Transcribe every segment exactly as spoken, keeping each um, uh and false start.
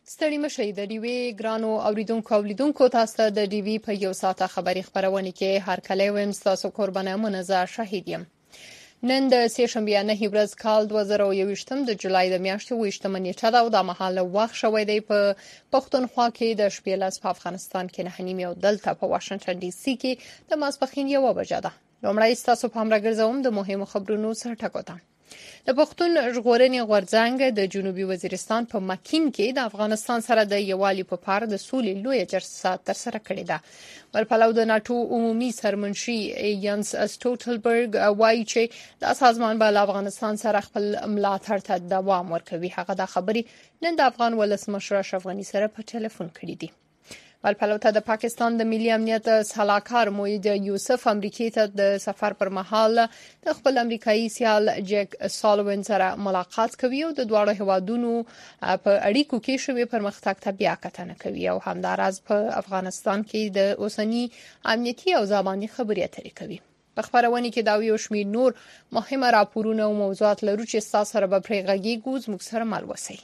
ستړي مشئ د ډیوي ګرانو اوریدونکو اولیدونکو تاسو ته د ډیوي په یو ساعته خبري خبرونه کې هر کله ویم تاسو قربانه منزه شهید یم. نن د سه شنبه نه ورځ کال دوه زره او یوویشتم د جولای د میاشتې ویشتمه نیټه ده او د مهاله وخت شوې دی په پښتونخوا کې د شپې لاس په افغانستان کې نه نیمه او دلته په واشنگټن ډي سي کې د ماسپښین یو بجه ده. لومړی تاسو په امر ګرځوم د مهمو خبرونو سره ټکوته. د پښتون ژغورنې غورځنګ د جنوبي وزیرستان په مکین کې د افغانستان سره د یوالي په پار د سولې لوی جلسه تر سره کړې ده. ولپلو د ناتو عمومي سرمنشي یانس اسټوټلبرګ وایي چې د سازمان به افغانستان سره خپل ملاتړ ته دوام ورکوي. هغه د خبري نن د افغان ولسمشر اشرف غني سره په ټلیفون کړی دی. ولپلو ته د پاکستان د ملي امنیت سلاکار موید یوسف امریکای ته د سفر پر مهال د خپل امریکایي سیال جک سالوین سره ملاقات کوي او د دوه هوادونو په اړیکو کې شوی پرمختګ ته بیا کتنه کوي او همداراز په افغانستان کې د اوسنی امنیتي او ځواني خبرې اترې کوي. په خبرونه کې دا یو شمېر نور مهمه راپورونه او موضوعات لرو چې تاسو سره به پرېږدي ګوز موږ سره مل وسی.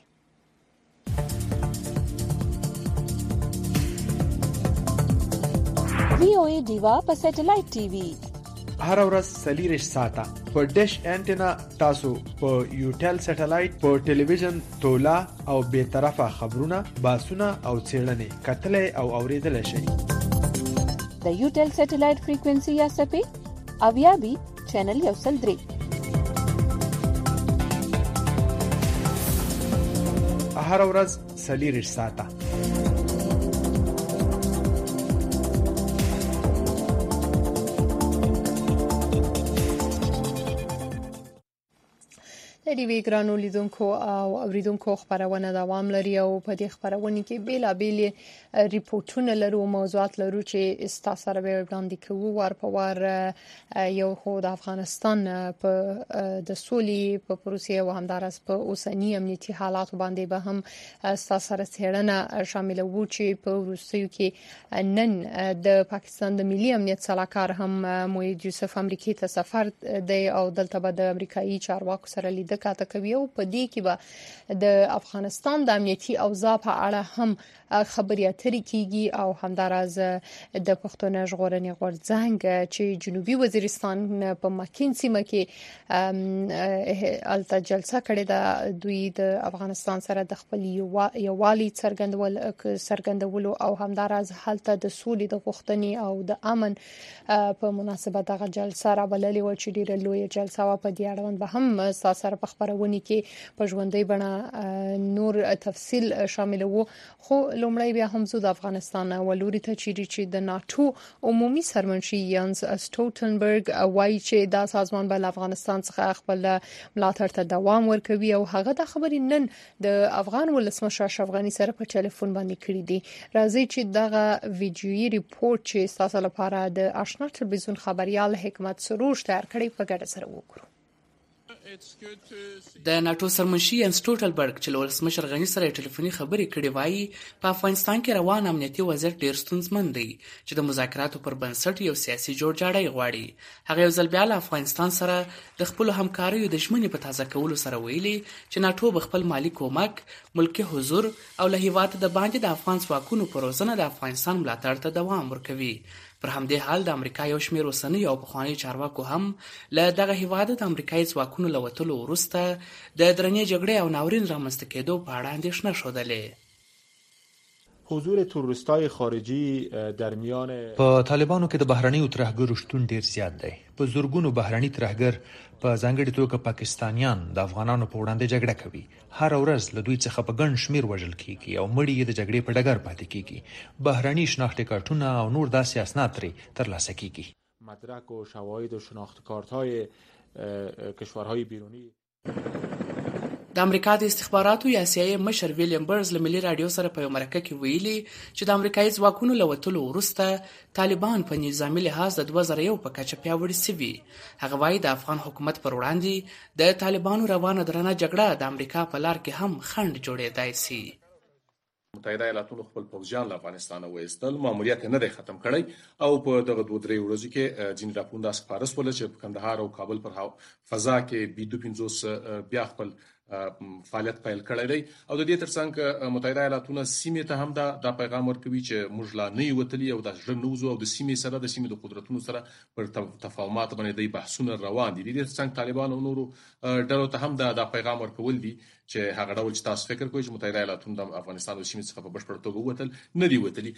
وی او ای دیوا په سټلایټ ټي وي هر ورځ سلیریش ساته په ډیش انټینا تاسو په یوټل سټلایټ په ټلویزیون تولا او به طرفه خبرونه باسونه او څېړنې کتلې او اوریدل شي. د یوټل سټلایټ فریکوئنسي یا سپې اویا بي چینل یو سل درې هر ورځ سلیریش ساته. د ډیوی ګرانو لیدونکو او اوریدونکو خبرونه دوام لري او په دې خبرونه کې بیل بیل ریپورتونه لرو موضوعات لرو چې تاسو سره به وړاندې کوو. ور په ور یو خو د افغانستان په د سولې په پروسه او همدارس په اوسنی امنیتي حالات باندې به هم تاسو سره څېړنه شامل وو چې په روسیو کې نن د پاکستان د ملي امنیت سلاکار هم موید یوسف امریکای ته سفر دی او دلته به د امریکایي چارواکو سره لید کاته کوي او په دې کې به د افغانستان د امنیتي اوضاع په اړه هم خبرې اترې کیږي او همداراز د پښتون ژغورنې غورځنګ چې جنوبي وزیرستان په مکین سیمه کې الته جلسه کړې ده دوی د افغانستان سره د خپل یووالي څرګندول څرګندولو او همداراز هلته د سولې د غوښتنې او د امن په مناسبت دغه جلسه راوللې و چې ډیره لوی جلسه و. په دې اړه به هم سره په خبرونه کې په ژوندۍ بڼه نور تفصیل شامل وو. خو لومړی بیا هم زو د افغانستان ولوري ته چیرې چې د ناتو عمومي سرمنشي یانس اسټوټنبرګ وایي چې دا سازمان به افغانستان څخه خپل ملاتړ ته دوام ورکوي او هغه د خبرې نن د افغان ولسمشر اشرف غني سره په ټلیفون باندې کړی دی. راځي چې دغه ویډیويي ریپورت چې تاسو لپاره د آشنا ټلویزیون خبريال حکمت سروش تیار کړی په ګډه سره وګورو. د ناتو سرمنشي یانس اسټوټلبرګ چې له ولسمشر غني سره ټلیفوني خبرې کړې وایي په افغانستان کې روان امنیتي وضعیت ډېر ستونزمن دی چې د مذاکراتو پر بنسټ یو سیاسي جوړجاړی غواړي. هغه یو ځل بیا له افغانستان سره د خپلو همکاریو د ژمنې په تازه کولو سره ویلي چې ناتو به خپل مالی کومک، ملکي حضور او له هیواده د باندې د افغان ځواکونو پر روزنه د افغانستان ملاتړ ته دوام ورکوي. پر همدې حال د امریکا یو شمېر اوسنی او پخواني چارواکو هم له دغه هیواده د امریکایي ځواکونو له وتلو وروسته د درنې جګړې او ناورین رامنځته کېدو په اړه اندېښنه ښودلې. حضور تروریستای خارجي در میان په طالبانو کې د بهرنیو ترهګرو شتون ډیر زیات دی. په زورګونو بهرني ترهګر په ځانګړي توګه پاکستانیان د افغانانو په وړاندې جګړه کوي. هر ورځ له دوی څخه په ګڼ شمیر وژل کیږي او مړي یې د جګړې په ډګر پاتې کیږي. بهرني شناختی کارتونه او نور داسې اسناد ترې ترلاسه کیږي. مدرک و شواهد و شناخت کارت‌های کشورهای بیرونی. د امریکا د استخباراتو یا سی آی مشر ویلیام برنز له ملي رادیو سره په یو مرکه کې ویلي چې د امریکایي ځواکونو له وتلو وروسته طالبان په نظامي لحاظ د دوه زره یو په کچه پیاوړي شوي. هغه وایي د افغان حکومت پر وړاندې د طالبانو روانه درنه جګړه د امریکا په لار کې هم خنډ جوړېدای شي. متحده ایالاتونو خپل پوځیان له افغانستانه وایستل، ماموریت نه دی ختم کړی او په دغه دوه درې ورځو کې ځینې راپورونه داسې خپاره شول چې په کندهار او کابل پر فضا کې بي دوه پنځوس بیا خپل فعالیت پیل کړی دی او د دې ترڅنګ متحده ایالاتونه سیمې ته هم دا د پیغام ورکوي چې موږ لا نه یو وتلي او د ژوند نوزو او د سیمې سره د سیمې د قدرتونو سره پر تفاهمات باندې د بحثونه روان دي. د دې ترڅنګ طالبان او نورو ډلو ته هم دا د پیغام ورکول دي چې هغه ډول چې تاسو فکر کوئ چې متحده ایالاتونه د افغانستان او سیمې څخه په بشپړ توګه ووتل نه دي وتلي.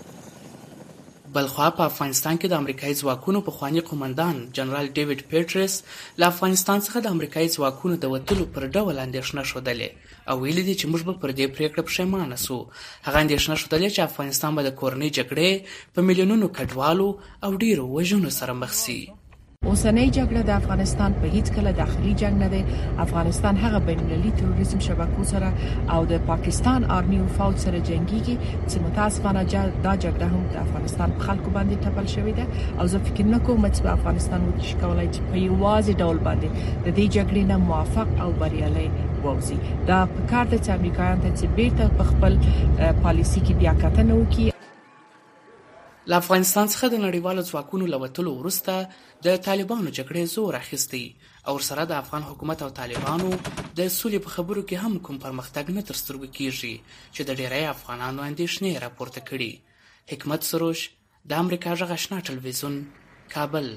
بلخوا په افغانستان کې د امریکایي ځواکونو پخوانی قومندان جنرال ډیوډ پیټرس له افغانستان څخه د امریکایي ځواکونو د وتلو پر ډول اندېښنه ښودلې او ویلي دي چې موږ به پر دې پریکړه پښیمانه سو. هغه اندېښنه ښودلې چې افغانستان به د کورنۍ جګړې په میلیونونو کډوالو او ډیرو وژنو سره مخ شي. اوسنۍ جګړه د افغانستان په هیڅ کله داخلي جنگ نه دی. افغانستان هغه بین‌المللي تروریزم شبکو سره او د پاکستان آرمي او فوج سره جنگيږي چې متاسفانه دا جګړه هم د افغانستان په خلکو باندې ټپل شوې ده او زه فکر نه کوم چې افغانستان وکړي کولای چې په یوازې ډول باندې د دې جګړې نه موافق او بریالي ووځي. دا په کار د امریکایانو ته چې بیرته په خپل پالیسي کې بیا کتنه وکړي. له افغانستان څخه د نړیوالو ځواکونو له وتلو وروسته د طالبانو جګړې زور اخیستی او سره د افغان حکومت او طالبانو د سولې په خبرو کې هم کوم پرمختګ نه تر سترګو کیږي چې د ډیری افغانانو اندېښنې راپورته کړي. حکمت سروش، د امریکا غږ آشنا ټلویزیون، کابل.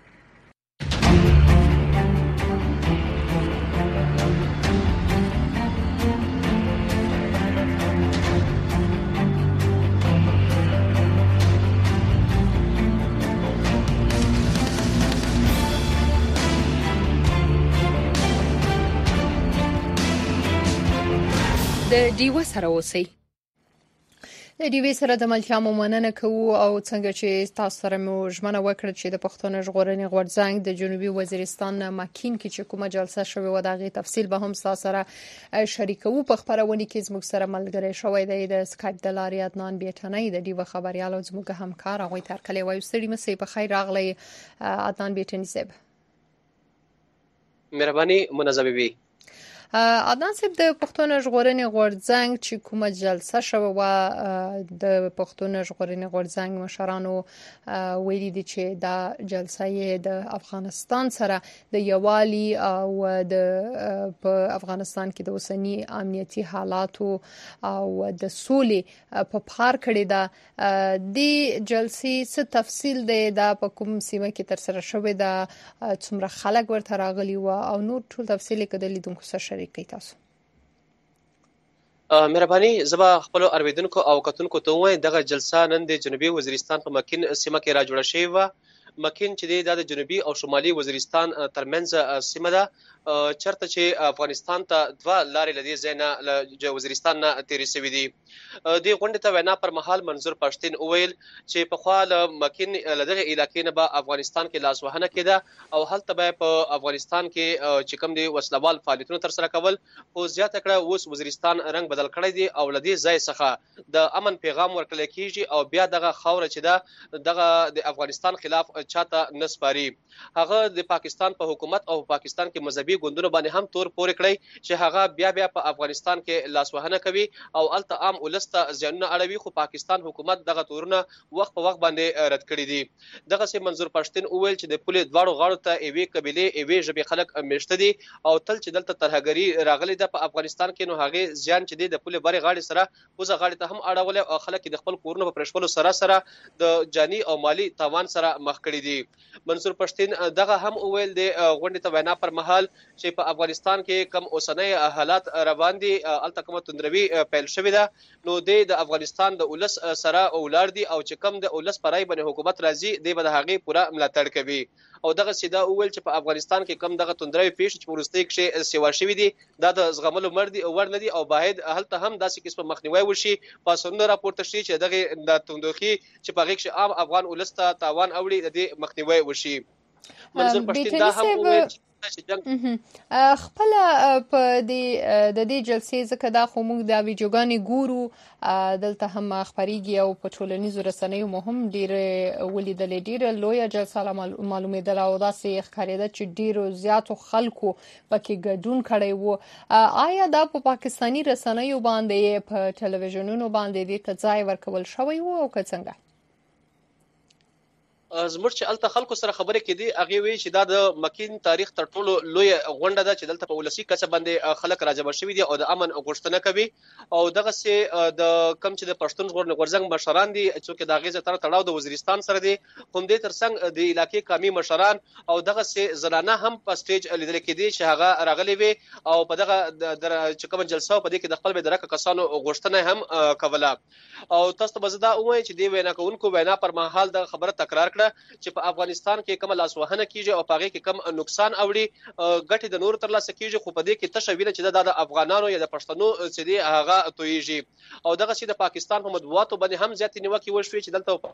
د ډیوه سره اوسئ. د ډیوې سره د ملتیا مو مننه کوو او څنګه چې تاسو سره مو ژمنه وکړه چې د پښتون ژغورنې غورځنګ د جنوبي وزیرستان ماکین کې چې کومه جلسه شوې و دغه تفصیل به هم تاسو سره شریکو. په خبرونه کې زموږ سره ملګری شوی دی د اسکایپ د لارې عدنان بیٹنۍ د ډیوه خبريال او زموږ همکار هغه تر کله وایو ستړي مسي په خیر راغلی عدنان بیٹنۍ صاحب. مهرباني منظمه وي. عدنان صاحب د پښتون ژغورنې غورځنګ چې کومه جلسه شوه و د پښتون ژغورنې غورځنګ مشرانو ویلي دي چې دا جلسه یې د افغانستان سره د یووالي او د په افغانستان کې د اوسنی امنیتي حالاتو او د سولې په پار کړی ده. د جلسې څه تفصیل دی دا په کوم سیمه کې تر سره شوې ده څومره خلک ورته راغلي و او نور ټول تفصیل کې د لیدونکو سره شریک کړئ تاسو. مهرباني زما خپل اوریدونکو او کتونکو ته وایم دغه جلسه نن د جنوبي وزیرستان په مکین سیمه کې را جوړه شوې و. مکین چې د جنوبي او شمالي وزیرستان ترمنځ سیمه ده چرته چې افغانستان ته دوه لارې لدی زینا له وزیرستان نه تیرې شوې دي. د غونډې ته وینا پر مهال منظور پښتين اویل چې په خپل مکین لدغه علاقې نه به افغانستان کې لاس وهنه کېده او هلته به په افغانستان کې چې کوم دي وسلوال فعالیتونه تر سره کول او زیاته کړه اوس وزیرستان رنگ بدل کړی دی او لدی ځای څخه د امن پیغام ورکړل کیږي او بیا دغه خوره چې دا دغه د افغانستان خلاف چاته نسپاري. هغه د پاکستان په حکومت او پاکستان کې مذهبي ګوندونو باندې هم تور پورې کړی چې هغه بیا بیا په افغانستان کې لاسوهنه کوي او الته عام ولسته ځانونه اړوي خو پاکستان حکومت دغه تورونه وخت په وخت باندې رد کړی دي. دغه سي منظور پښتين اویل چې د پولیس دواړو غاړو ته ایوي قبيله ایوي ژبې خلک مشته دي او تل چې دلته ترهګری راغلي ده په افغانستان کې نو هغه ځان چې د پولیس بری غاړي سره وزه غاړي ته هم اړول او خلک د خپل کورونو په پرشپلو سره سره د جاني او مالی تاوان سره مخ کړی دي. منظور پښتين دغه هم اویل د غونډې ته وینا پر مهال چې په افغانستان کې کم اوسنۍ حالات روان دي الته کومه تندروي پیل شوې ده نو د افغانستان د ولس سره اولاد دي او چې کم د ولس پرای باندې حکومت راځي د به هغه پورا ملاتړ کوي او دغه سیده اول چې په افغانستان کې کم دغه تندروي پیښ چې ورستۍ کې سیوا شوې دي دا د زغملو مردي او ور نه دي او باید هلته هم داسې قسم مخنیوي وشي پاسونه راپورته شي چې دغه د تندوخي چې په غیږ عام افغان ولسته تاوان اوړي د دې مخنیوي وشي. منظور پښتين دا هم وویل خپل په دې د دې جلسې ځکه دا خو موږ د ویډیوګانې ګورو دلته هم خبريږي او په ټولنیزو رسنیو مهم ډیر ولیدلې ډیر لوی جلسه معلومېدل او داسې ښکارېده چې ډیرو زیاتو خلکو پکې ګډون کړی وو. آیا دا په پاکستانی رسنیو باندې په ټلویزیونونو باندې د ځای ورکول شوی وو او که څنګه؟ زموږ چې الته خلکو سره خبرې کېدي هغه وی چې دا د مکین تاریخ تر ټولو لوی غونډه ده چې دلته په ولسی کچه باندې خلک راجمع شوي دي او د امن غوښتنه کوي او دغه سي د کم چې د پښتون غورځنګ مشران دي چې د غیزه تر تړاو د وزیرستان سره دي هم دې ترڅنګ د علاقې قومي مشران او دغه سي زنانه هم په سټیج لیدل کېدي چې هغه راغلي وي او په دغه چې کوم جلسه په دې کې د خپل بدرکه کسانو غوښتنه هم کوله او تاسو به زدا وایي چې دی وینا کوونکو وینا پر مهال د خبره تکرار کړه چې په افغانستان کې کوم لاسوهنه کیږي او په هغه کې کم نقصان اوړي ګټه د نور تر لاسه کیږي خو په دې کې تشویل چې د افغانانو یا د پښتنو چې دی هغه تویږي او دغه چې د پاکستان په مطبوعاتو باندې هم زیات نیوکه وشوي چې دلته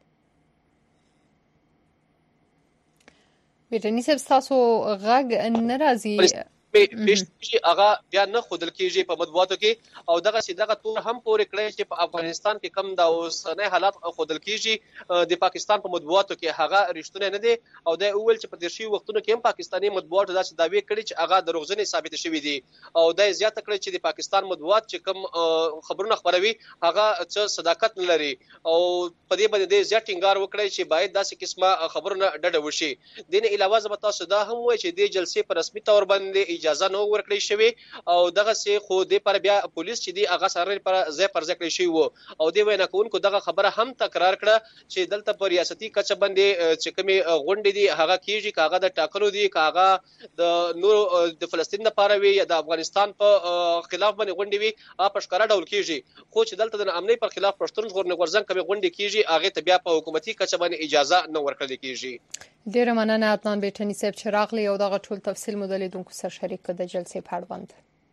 بیرنی صاحب تاسو غږ ناراضي پیشتي هغه بیا نه خودل کیږي په مطبوعاتو کې او دغه سیدغه تور هم پورې کړی چې په افغانستان کې کم د اوسنۍ حالات خودل کیږي د پاکستان په مطبوعاتو کې هغه رښتونه نه دي او د اول چې په تیرشي وختونو کې هم پاکستاني مطبوعات داسې دعوی کړي چې هغه دروغجنې ثابت شوي دي او د زیات کړي چې د پاکستان مطبوعات چې کم خبرونه خبروي هغه څه صداقت نه لري او په دې باندې د زیات ټینګار وکړي چې باید داسې قسمه خبرونه ډډه وشي دین علاوه زما تاسو دا هم وایي چې د جلسې په رسمي تور باندې اجازه نو ورکړی شوی او دغه سي خو د پر بیا پولیس چې دی هغه سره پر ځای پر ځای کړی شوی وو او دی وینا کوونکو دغه خبره هم تکرار کړه چې دلته په ریاستي کچه باندې چې کومي غونډې دي هغه کیږي کاغه د ټاکنو دي کاغه د نور د فلسطین لپاره وي یا د افغانستان په خلاف باندې غونډې وي په ښکارا ډول کیږي خو چې دلته د امنیت پر خلاف پښتون غورځنګ کومي غونډې کیږي هغه ته بیا په حکومتي کچه باندې اجازه نه ورکړل کیږي ډیره مننه عدنان بیٹنی صاحب چې راغلی او دغه ټول تفصیل مدلیدونکو سره شریک کړ د جلسې په اړه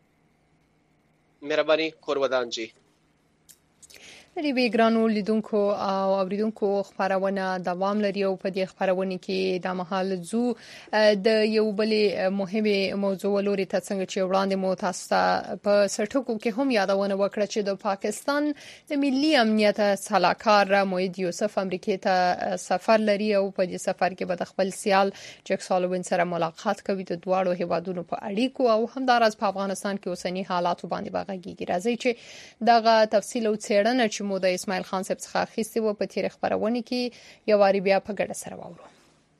مهرباني کورودان جی لري وی ګرانو لیدونکو او اوریدونکو خبرونه دوام لري او په دې خبرونه کې د محل زو د یو بلې مهمه موضوع لوري ته څنګه چې وړاندې مو تاسو په سرټکو کې هم یادونه وکړه چې د پاکستان د ملي امنیت صلاحکار موید یوسف امریکای ته سفر لري او په دې سفر کې به د خپل سیال جک سالوین سره ملاقات کوي د دواړو هیوادونو په اړیکو او همدارس په افغانستان کې اوسنی حالات باندې باغږي راځي چې دغه تفصیل او څېړنه چې مو د اسماعیل خان صاحب څخه اخیستي وو په تیر خبرونه کې یو واری بیا په ګډه سره واورو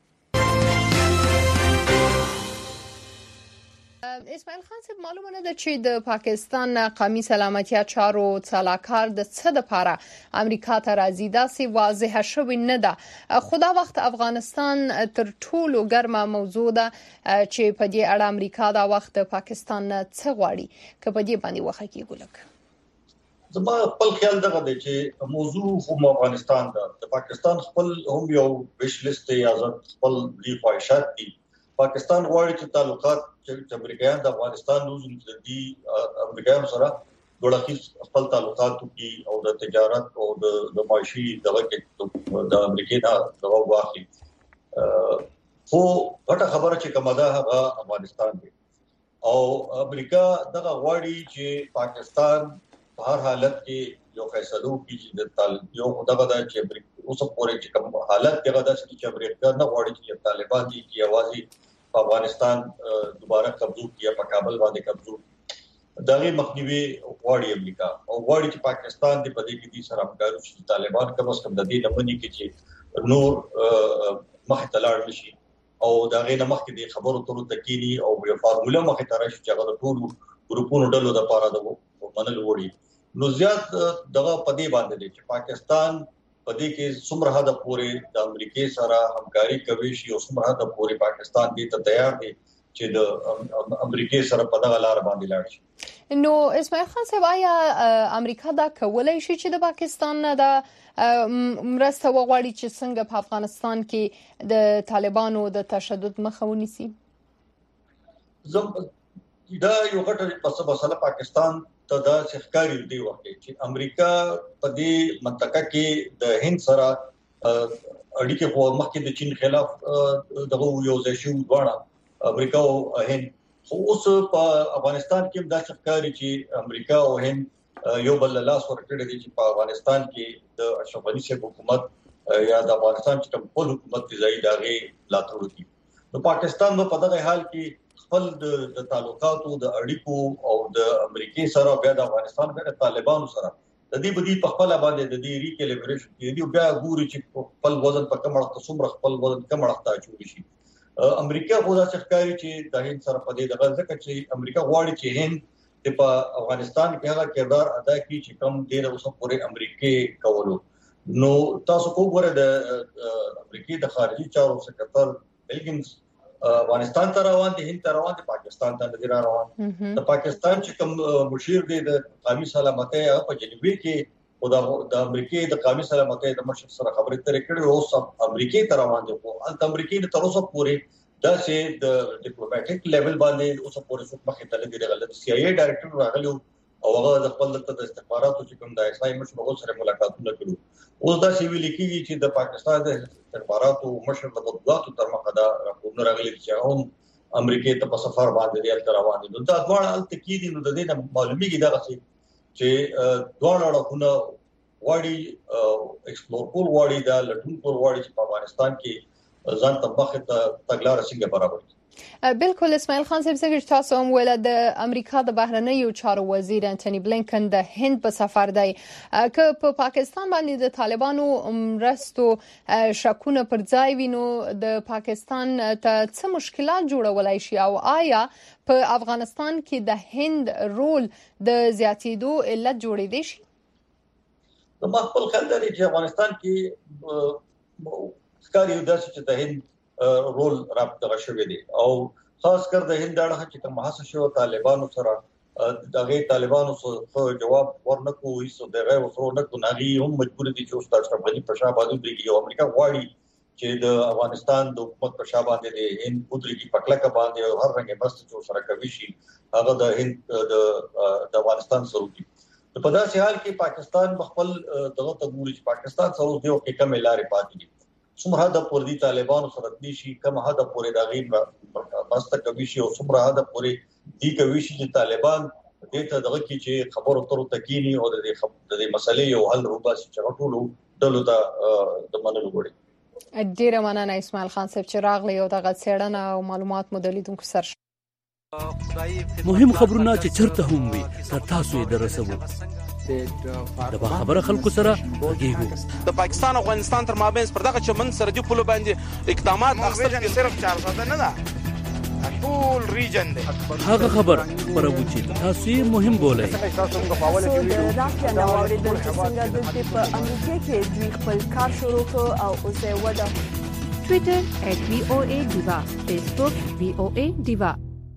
اسماعیل خان صاحب معلومه نه ده چې د پاکستان قومي سلامتیا چارو صلاحکار د څه لپاره امریکا ته راځي دا سي واضح شوی نه ده خدا وخت افغانستان تر ټولو ګرمه موضوع ده چې په دې اړه امریکا دا وخت پاکستان څه غواړي که په دې باندې وخت کې ګولک زما خپل خیال دغه دی چې موضوع هم افغانستان ده د پاکستان خپل هم یو ویش لیست یا خپل دی خواهشات دي پاکستان غواړي چې تعلقات چې امریکایان د افغانستان روزن دي امریکایان سره ډوړخي خپل تعلقات کوي او د تجارت او د معاشي دغه کې د امریکای نه دغه واخلي خو غټه خبره چې کومه ده هغه افغانستان دی او امریکا دغه غواړي چې پاکستان په هر حالت کې یو فیصلو کې د طالب یو دغه د چې امریکا اوس پورې چې کوم حالت دغه د چې امریکا نه غواړي چې طالبان دي چې اوازي په افغانستان دوباره قبضو کیه په کابل باندې قبضو دغه مخنیوي غواړي امریکا او غواړي چې پاکستان د پدې کې دي سره همکاري چې طالبان کم از کم د دې نمونې کې چې نور مخ ته لاړ شي او دغه نه مخکې د خبرو ترو تکینی او یو فارموله مخ ته راشي چې هغه ټول ګروپونو ډلو د پاره د منل وړي نو زیات دغه پدې باندې چې پاکستان پدې کې څومره حد پورې د امریکای سره همکاري کوي شي او څومره حد پورې پاکستان دې ته تیار دی چې د امریکای سره په دغه لار باندې لاړ شي نو اسماعیل خان صاحب آیا امریکا دا کولای شي چې د پاکستان نه د مرسته وغواړي چې څنګه په افغانستان کې د طالبانو د تشدد مخه ونیسي دا یو غټه مسله پاکستان ته دا ښکاری دی وخت چې امریکا په دې منطقه کې د هند سره اړیکې په مخکې د چین خلاف دغه یو ځای شو غواړه امریکا او هند خو اوس په افغانستان کې دا ښکاری چې امریکا او هند یو بل لاس ورکړي دي چې په افغانستان کې د اشرف غنی صاحب حکومت یا د افغانستان چې کوم حکومت دی ځای داغه لاتړو دي نو پاکستان په دغه حال کې خپل د تعلقاتو د اړیکو او د امریکای سره بیا د افغانستان بیا د طالبانو سره د دې بدی په خپل باندې د دې ریکیلیبریشن کې دی بیا ګوري چې خپل وزن په کوم اړه څومره خپل وزن کوم اړه ته چوي شي. امریکا خو دا څرګندوي چې د هند سره په دې دغه ځکه چې امریکا غواړي چې هند په افغانستان کې هغه کردار ادا کړي چې کوم ډیر اوسه پورې امریکای کولو. نو تاسو کو غواړئ د امریکای د خارجي چارو سکرټر بلګینز افغانستان ته روان دي، هند ته روان دي، پاکستان ته نه روان. د پاکستان چې کوم مشیر دی د قومي سلامتۍ په جنوبي کې او د امریکای د قومي سلامتۍ د مشر سره خبرې ترې کړې او سم امریکای ته روان دي. خو د امریکای تر اوسه پورې دا چې د ډیپلوماټیک لیول باندې اوسه پورې څوک مخې ته لګي غلط سی آی ای ډایرکټر راغلی او هغه د خپل د استخباراتو چې کوم د اسای مشر هغه سره ملاقاتونه کړو. اوس دا چې ویل کېږي چې د پاکستان د استخباراتو مشر د بدواتو تر مخه دا راپورونه راغلي چې هم امریکای ته په سفر باندې دی تر روان دي. نو دا ډول التکید نو د دې معلومیږي دا چې دوه اړخونه واړي ایکسپلور کول واړي دا لټون کول واړي چې په افغانستان کې ځان ته مخه ته تګلارې څنګه برابر دي. بالکل اسماعیل خان صاحب څنګه تاسو هم ویل د امریکا د بهرنیو چارو وزیر انټونی بلینکن د هند په سفر دی که په پاکستان باندې د طالبانو مرستو شکونه پر ځای وینو د پاکستان ته څه مشکلات جوړولای شي او آیا په افغانستان کې د هند رول د زیاتېدو علت جوړېدای شي؟ د خپل خیال دی چې افغانستان کې ښکاري داسې چې د هند رول راپدغه شوی دی او خاص کر د هند اړه چې کوم حساسه شو طالبانو سره دغه طالبانو سره جواب ورنکو هیڅ دغه وسرو نه کو نغي هم مجبور دي چې استاد اشرف غنی په شابه باندې او امریکا غواړي چې د افغانستان د حکومت په شابه باندې د هند قدرتي پکلکه باندې هر رنګه بس چې سره کوي شي هغه د هند د افغانستان سره دي. په داسې حال کې پاکستان خپل دغه ته ګوري چې پاکستان سره د یو کې کم لارې پاتې دي. څومره حد پورې د طالبانو سره د شي کوم حد پورې د غیر مسته کوي شي او څومره حد پورې دی کوي شي چې طالبان دې ته دغه کې چې خبرو تر تکینی او د دې مسلې یو حل وباسي چې ټولو ډلو ته د منلو غوړي. ډیره مننه اسماعیل خان صاحب چې راغلی او دغه څېړنه او معلومات مو د لیدونکو سره مهم خبرونه چې چرته هم وي تر تاسو یې درسوو. د خبره خلکو سره ورګیږو. د پاکستان او افغانستان تر مابین پر دغه چمن سرحدي پولو باندې اقدامات اخیستل صرف چار ساده نه ده، ټول ریجن دی. هغه خبر خبرو چې تاسو یې مهم بولئ. تاسو د راځي نو اوریدل چې څنګه د په امریکا کې دوی خپل کار شروع کړ او اوسه ودا. ټوئیټر ات وی او ای دیوا، فیسبوک وی او ای دیوا.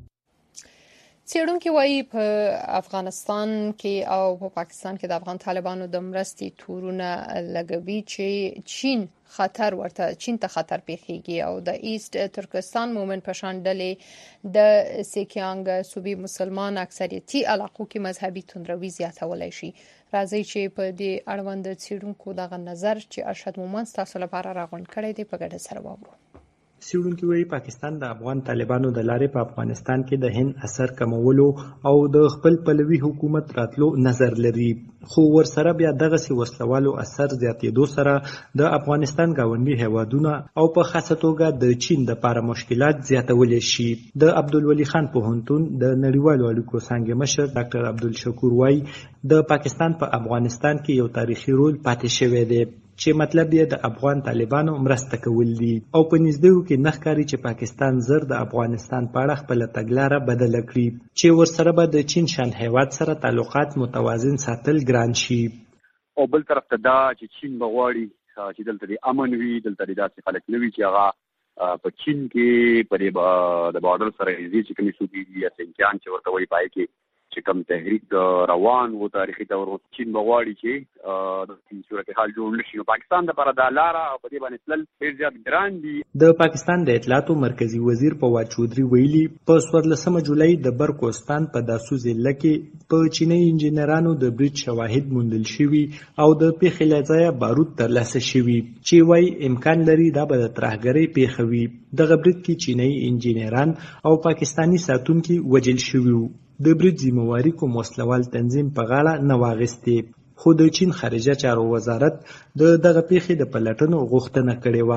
څېړونکي وایي په افغانستان کې او په پاکستان کې د افغان طالبانو د مرستې تورونه لګوي چې چین خطر ورته چین ته خطر پیښیږي او د ایست ترکستان مومن پشان ډلې د سیکیانګ صوبې مسلمان اکثریتي علاقو کې مذهبي توندروي زیاتولای شي. راځي چې په دې اړوند څېړونکو دغه نظر چې ارشد مومن تاسو لپاره راغونډ کړی دی په ګډه سره واورو. څېړونکي وایي پاکستان د افغان طالبانو د لارې په افغانستان کې د هند اثر کمولو او د خپل پلوي حکومت راتلو نظر لري، خو ورسره بیا دغسې وسلوالو اثر زیاتېدو سره د افغانستان ګاونډي هیوادونه او په خاصه توګه د چین دپاره مشکلات زیاتولی شي. د عبدالولي خان پوهنتون د نړیوالو اړیکو څانګې مشر ډاکټر عبدالشکور وایي د پاکستان په پا افغانستان کې یو تاریخي رول پاتې شوی دی چې مطلب یې د افغان طالبانو مرسته کول دي او په نږدېو کې نه ښکاري چې پاکستان زر د افغانستان په اړه خپله تګلاره بدله کړي چې ورسره به د چین شان هیواد سره تعلقات متوازن ساتل ګران شي. او بل طرف ته دا چې چین به غواړي چې دلته د امن وي، دلته د داسې خلک نه وي چې هغه په چین کې په د بارډر سره یې چې کومې صوبې دي یا سینکیان چې ورته وایي پای کې چې کوم تحریک روان و تاریخي طور چین بغواړي چې د صورتحال جوړ نشي. نو پاکستان دپاره دا لاره او په دې باندې تلل ډېر زیات ګران دي. د پاکستان د اطلاعاتو مرکزي وزیر فواد چودري ویلي په څوارلسمه جولای د برکوستان په داسو ضلع کې په چیني انجینرانو د برید شواهد موندل شوي او د پیښې له ځایه بارود ترلاسه شوي چې وایي امکان لري دا به د ترهګرۍ پیښه وي. دغه برید کې چیني انجینران او پاکستاني ساتونکي وژل شوي وو. د برید ذمهواري کوم وسلوال تنظیم په غاړه نه واخیستې، خو د چین خارجه چارو وزارت د دغه پیښې د پلټنو غوښتنه کړې وه.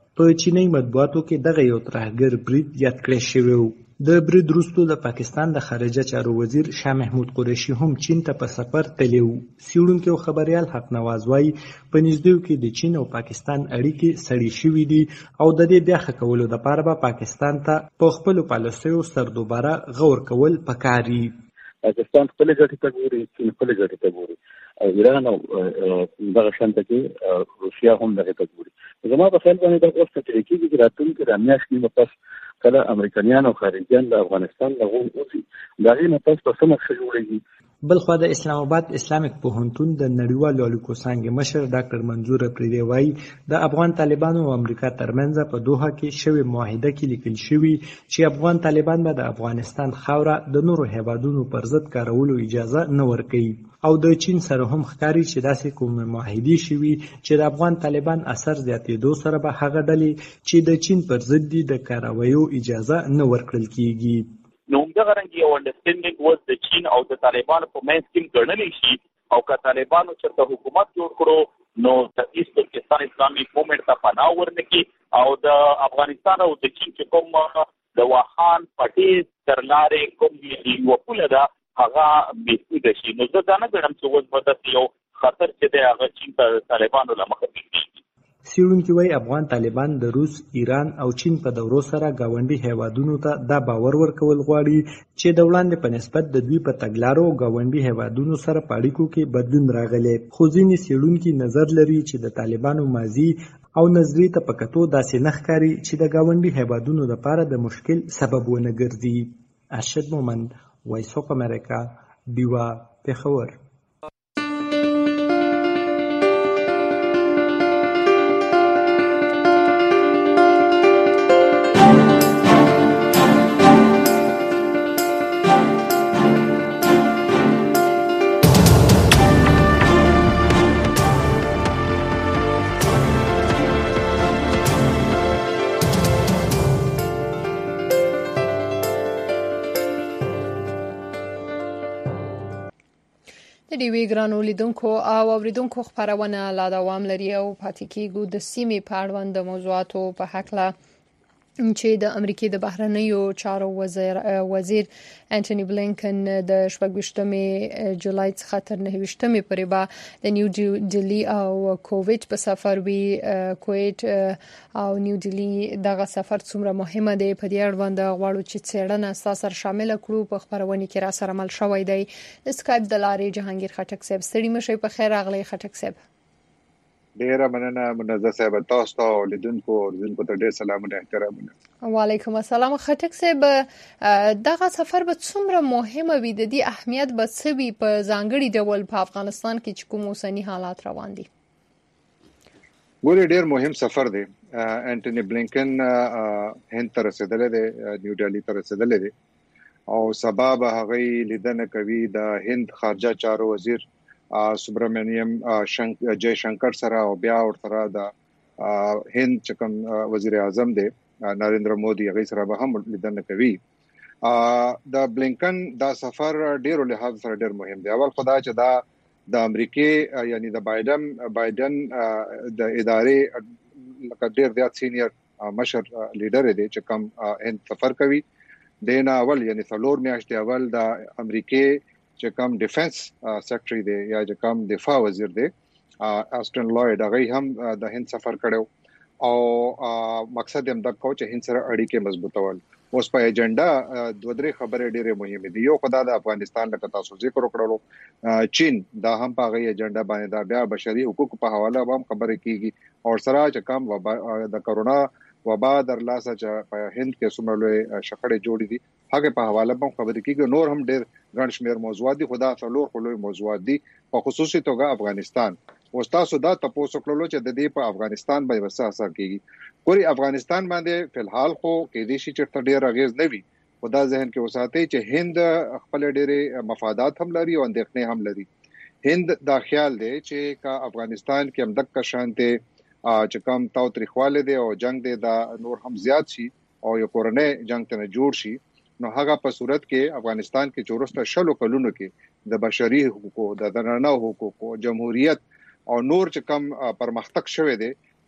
په چینی مطبوعاتو کې دغه یو ترهګر برید یاد کړی شوی و. د برید وروسته د پاکستان د خارجه چارو وزیر شاه محمود قریشي هم چین ته په سفر تللی و. څېړونکی او خبریال حق نواز وایي په نږدېو کې د چین او پاکستان اړیکې سړې شوي دي او د دې بیا ښه کولو دپاره به پاکستان ته په خپلو پالیسیو سردوباره غور کول پکار دي. پاکستان خپلې ګټې ته ګوري، چین خپلې ګټې ته ګوري، او ایران او دغه شانته کې روسیا هم دغه ته ګوري. زما په خیال باندې دا اوس ته کېږي چې راتلونکي د میاشتې نه پس کله امریکایان او خارجیان د افغانستان له غون اوسي د هغې نه پس په څه نقشه جوړېږي. بلخوا د اسلام آباد اسلامیک پوهنتون د نړیوالو اړیکو څانګې مشر ډاکټر منظور اپریدی وایي د افغان طالبانو او امریکا ترمنځ په دوحه کې شوې معاهده کې لیکل شوي چې افغان طالبان به د افغانستان خاوره د نورو هیوادونو پر ضد کارولو اجازه نه ورکوي او د چین سره هم ښکاري چې داسې کومې معاهدې شوي چې د افغان طالبان اثر زیاتېدو سره به هغه ډلې چې د چین پر ضد دي د کارویو اجازه نه ورکړل کیږي. نو همدغه رنګ یو انډرسټینډینګ اوس د چین او د طالبانو په منځ کې ګڼلی شي او که طالبانو چېرته حکومت جوړ کړو نو د ایست ترکستان اسلامي مومنټ ته پناه ورنکړي او د افغانستان او د چین چې کوم د واخان پټیز تر لارې کوم یوه پوله ده هغه بېسوده شي. نو زه دا نه ګڼم چې اوس به داسې یو خطر چې دی هغه چین ته طالبانو له مخه کېږي. څېړونکي وایي افغان طالبان د روس، ایران او چین په دورو سره ګاونډي هیوادونو ته دا باور ورکول غواړي چې د وړاندې په نسبت د دوی په تګلارو او ګاونډي هیوادونو سره په اړیکو کې بدلون راغلی. خو ځینې څېړونکي نظر لري چې د طالبانو ماضي او نظریې ته په کتو داسې نه ښکاري چې د ګاونډي هیوادونو لپاره د مشکل سبب ونه ګرځي. ارشد مومند، وایس اف امریکا، ډیوا، پېښور. د ډیوی ګرانو لیدونکو او اوریدونکو خبرونه لا دوام لري او پاتې کیږو د سیمې په اړوند د موضوعاتو په هکله چې د امریکای د بهرنیو چارو وزیر وزیر انټونی بلینکن د شپږویشتمې جولای څخه تر نهه پورې به د نیو ډیلی او کویت په سفر وي. کویت او نیو ډیلی دغه سفر څومره مهمه دی په دې اړوند غواړو چې څېړنه ستاسو سره شامل کړو. په خبرونه کې را سره مل شوی دی اسکایپ د لارې جهانگیر خټک صاحب. ستړي مشئ، په خیر راغلی خټک صاحب. ډیره مننه منزه صاحب، تاسو ته لیدونکو او لیدونکو ته ډیر سلامونه احترامونه. وعلیکم السلام. خټک صاحب، دغه سفر به څومره مهمه وي، د دې اهمیت به څه وي په ځانګړي ډول په افغانستان کې چې کوم اوسنی حالات روان دي؟ ګورې ډیر مهم سفر دی. انټونی بلینکن هند ته رسیدلی دی، نیو ډیلی ته رسیدلی دی او سبا به هغه لیدنه کوي د هند خارجه چارو وزیر سبرامنیم جای شنکر سره او بیا ورسره د هند چې کوم وزیر اعظم دی نریندر مودي هغه سره به هم لیدنه کوي. د بلینکن دا سفر ډیرو لحاظ سره ډیر مهم دی. اول خدای چې دا د امریکای یعنی د بایدن بایدن د ادارې لکه ډیر زیات سینیئر مشر لیډر دی چې کوم هند سفر کوي. دینه اول یعنی څلور میاشتې اول د امریکای چې کوم ډیفنس سیکرټری دی یا چې کوم دفاع وزیر دی اسټن لوید هغه هم د هند سفر کړو او مقصد هم د کو چې هند سره اړیکې مضبوطول. اوس په ایجنډا دوه درې خبرې ډېرې مهمه دي. یو خدای د افغانستان لکه تاسو ذکر وکړلو، چین دا هم په هغه ایجنډا باندې دا بیا بشري حقوقو په حواله هم خبرې کیږي او سره چې کوم وبا د کرونا وبا در لاسه چې په هند کې څومره لوی شخړې جوړې دي هغه په حواله هم خبرې کیږي. نور هم ډېر ګڼ شمېر موضوعات دي، خدا څلور خلوی موضوعات دي په خصوصي توګه افغانستان. او تاسو دا تاسو کړلو چې د دې په افغانستان باندې وسه اثر کیږي. ګوري افغانستان باندې فلحال خو کې دې شي چې ډېر اغیز نه وي، خدا ذهن کې وساتئ چې هند خپل ډېرې مفادات هم لري او اندېښنې هم لري. هند دا خیال دی چې کا افغانستان کې هم دغه شانته چې کوم تاو تاریخواله دی او جنگ دی دا نور هم زیات شي او یو کورنۍ جنگ ته جوړ شي، نو هغه په صورت کې افغانستان کې چورسته شلو کلونو کې د بشري حقوقو، د درناو حقوقو، جمهوریت او نور چې کم پرمختګ شوه دی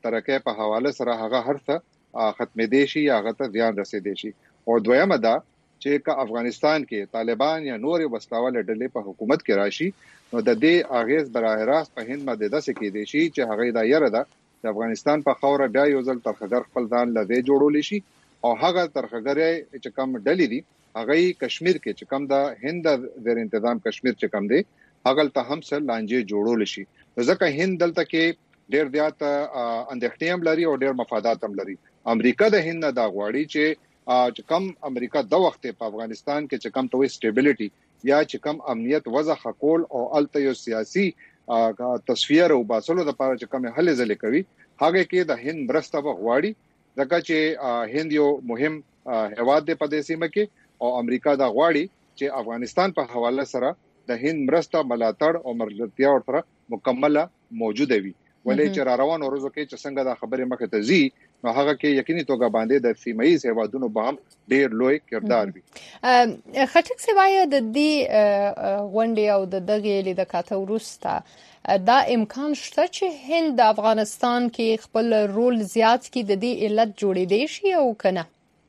ترقې په حواله سره هغه هر څه ختمېدي شي یا هغه ته زیان رسېدي شي. او دویمه دا چې که افغانستان کې طالبان یا نور وسلواله ډلې په حکومت کې راشي نو د دې اغیز براه راست په هند باندې د څه کې دي شي چې هغه دا یره ده د افغانستان په خوره بیا یو ځل ترخګر خپل ځان لدی جوړول شي او هغه ترخګر چې کم ډلې دي هغه کشمیر کې چې کم د هند د تنظیم کشمیر چې کم دی هغه ته هم سره لانجه جوړول شي. ځکه هند دلته کې ډېر زیات اندېښنې هم لري او ډېر مفادات هم لري. امریکا د هند د غواړي چې چې کم امریکا د وخت په افغانستان کې چې کم توي سټیبিলিټي یا چې کم امنیت وضع حقول او الته یو سیاسي تصویر او باسلو د لپاره چې کم حل زل کوي هغه کې د هند برسته غواړي ځکه چې هند یو مهم هواد دی په دې سیمه کې او امریکا دا غواړي چې افغانستان په حواله سره د هند مرسته ملاتړ او مرلتیا ورته مکمله موجوده وي. ولې چې را روان ورځو کې چې څنګه دا خبره مخه ته زی نو هغه کې یقیني توګه باندې د سیمایي هیوادونو به هم ډېر لوی کردار وي. خټک سوای د دې غونډې او د دغه لید کاته ورسته دا امکان شته چې هند د افغانستان کې خپل رول زیات کړي د دې علت جوړې دي شي او کنه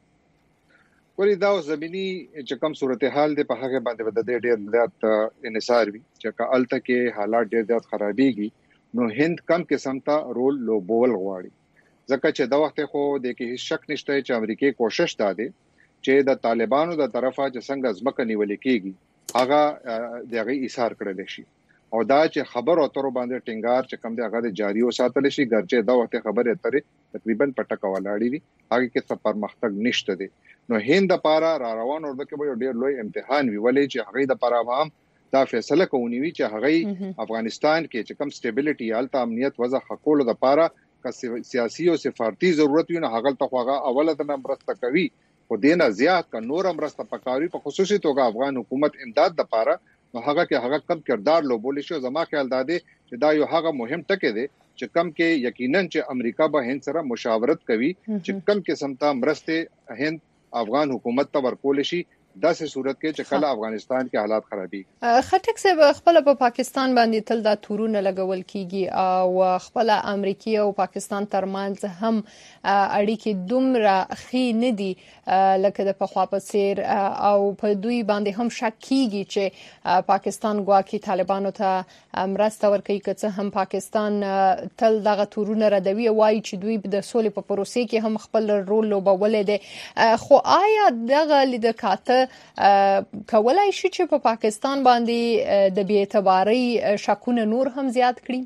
ولی دا زمینی چې کوم صورتحال دی په هغه باندې د دې ډېر زیات انحصار وي چې کالته کې حالات ډېر زیات خرابېږي نو هند کم قسم ته رول لوبول غواړي ځکه چې دا وخت خو د کې هیڅ شک نشته چې امریکای کوشش ده چې د طالبانو د طرفه چې څنګه ځمکه نیول کېږي هغه دغه ایثار کړل شي او دا چې خبر اترو باندې ټینګار چې کم دی هغه د جاری او ساتل شي ګرځي دا وخت خبره اترې تقریبا پټکا ولاړی دي هغه کې څه پرمختګ نشته دي. نو هند لپاره را روان ورته کې ډېر لوی امتحان وی ولې چې هغه د لپاره هم دا فیصله کوي چې هغه افغانستان کې چې کم سټیبিলিټي الته امنیت وضع حقول د لپاره که سیاسي او سفارتي ضرورت وي نه هغه ته هغه اوله د مرسته کوي خو دینه زیات ک نور مرسته پکاري په خصوصي توګه افغان حکومت امداد د لپاره نو هغه کې هغه کم کردار لوبول شي. زما خیال دا دی چې دا یو هغه مهم ټکی دی چې کم کې یقینا چې امریکا به هند سره مشاورت کوي چې کم قسم ته مرسته هند افغان حکومت ته ورکول شي داسې صورت کې چې کله افغانستان کې حالات خرابي. خټک صاحب خپل په پاکستان باندې تل دا تورونه لګول کیږي او خپل امریکای او پاکستان ترمنځ هم اړیکې دومره خې نه دي لکه د پخوا په څیر او په دوی باندې هم شک کیږي چې پاکستان ګواکې طالبانو ته مرسته ورکوي که هم پاکستان تل دغه تورونه ردوي وایي چې دوی د سولې په پروسې کې هم خپل رول لوبولې دي. خو آیا دغه لیدکاته کولای شي چې په پاکستان باندې د بی اعتبارۍ شکونه نور هم زیات کړي؟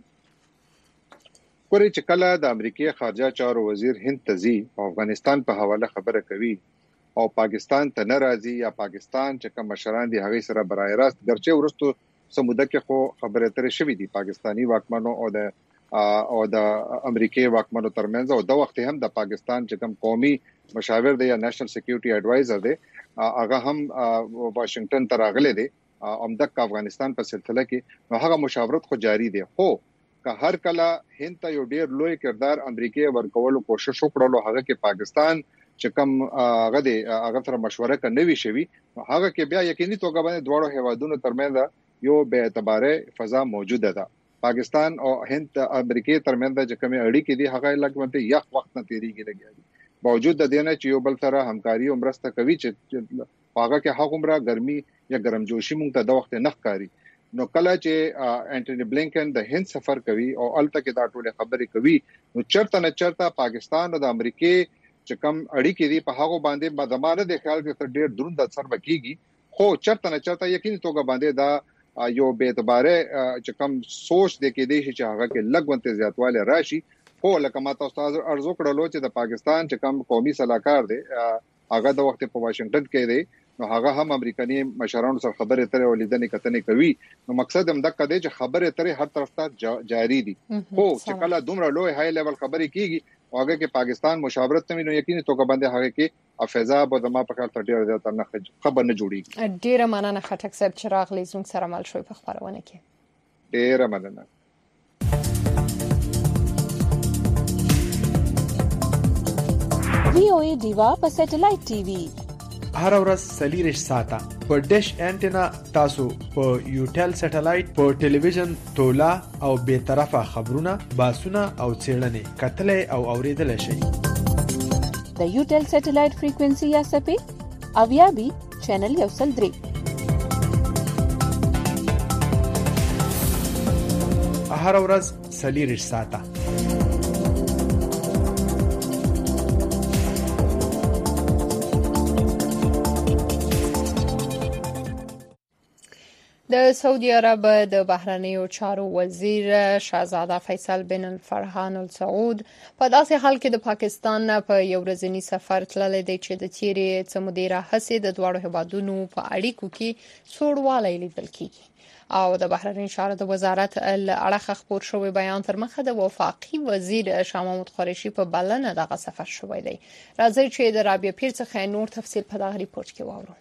پرې چې کله د امریکای خارجه چارو وزیر هند تزي او افغانستان په حواله خبره کوي او پاکستان ته ناراضي یا پاکستان چې کوم مشران دي هغه سره برای راست ګرچه ورستو سموده کې خو خبره ترې شوې دي پاکستانی واکمنو او د او د امریکای واکمنو ترمنځ او د وخت هم د پاکستان چې کوم قومي مشاور دی یا نېشنل سکیورټي اډوایزر دی هغه هم واشنگټن ته راغلي دي اومدک افغانستان په سلسله کې نو هغه مشاورت خو جاری دي. خو که هر کله هند ته یو ډیر لوی کردار امریکای ورکولو کوشش وکړلو هغه کې پاکستان چې کوم هغه دی هغه سره مشوره کوي شوی هغه کې بیا یقیني توګه باندې دواړو هیوادونو ترمنځ یو به اعتباره فضا موجوده ده. پاکستان او هند امریکای ترمنځ چې کوم اړیکې دي هغه لکه یو وخت نه تیریږي لګي باوجود د دې نه چې یو بل سره همکاري او مرسته کوي چې هغه کې هغه عمره ګرمي یا ګرمجوشي مونږ ته د وخت نه ښکاری. نو کله چې انټونی بلینکن د هند سفر کوي او الته کې دا ټول خبرې کوي نو چرته نه چرته پاکستان او د امریکای چې کوم اړیکې دي په هغه باندې مدمانه د خیال کې ډېر دروند اثر وکړي خو چرته نه چرته یقیني توګه باندې دا یو به اعتباره چې کوم سوچ د کې دي چې هغه کې لګونته زیاتواله راشي. خو لکه ما تاسو ته ارزو کړلو چې د پاکستان چې کوم قومي صلاحکار دی هغه د وخت په واشنگټن کې دی نو هغه هم امریکایي مشرانو سره خبرې اترې او لیدنې کتنې کوي نو مقصد هم دا کده چې خبرې اترې هر طرف ته جاری دي. خو چې کله دومره لوی های لیول خبرې کیږي هغه کې پاکستان مشاورت کوي نو یقیني توګه باندې هغه کې افزا به د ما په خاطر ډیر زیات نه خبر نه جوړیږي. ډیره مننه خټک صاحب چې راغلی زموږ سره مل شوي په خبرونه کې. ډیره مننه. وی او ای دیوا په سټلایټ ټي وي هر ورځ څلوېښت ساعته په ډیش انټینا تاسو په یوټل سټلایټ په ټلویزیون تولا او بې طرفه خبرونه باسونه او څېړنې کتلای او اوریدلای شئ. د یوټل سټلایټ فریکوئنسي یا سپې اویا بي چینل یو سل درې. هر ورځ څلوېښت ساعته د سعودي عرب د بهرنیو چارو وزیر شاهزاده فیصل بن فرحان السعود په داسې حال کې د پاکستان په یو ورځنی سفر تللی دی چې د تیرې څه مودې راهیسې د دواړو هیوادونو په اړیکو کې سوړوالی لیدل کیږي او د بهرنیو چارو د وزارت له اړخه خپور شوی بیان تر مخه د وفاقي وزیر شاه محمود قریشي په بلنه دغه سفر شوی دی. راځي چې د رابعه پیر څخه نور تفصیل په دغه ریپورت کې واورو.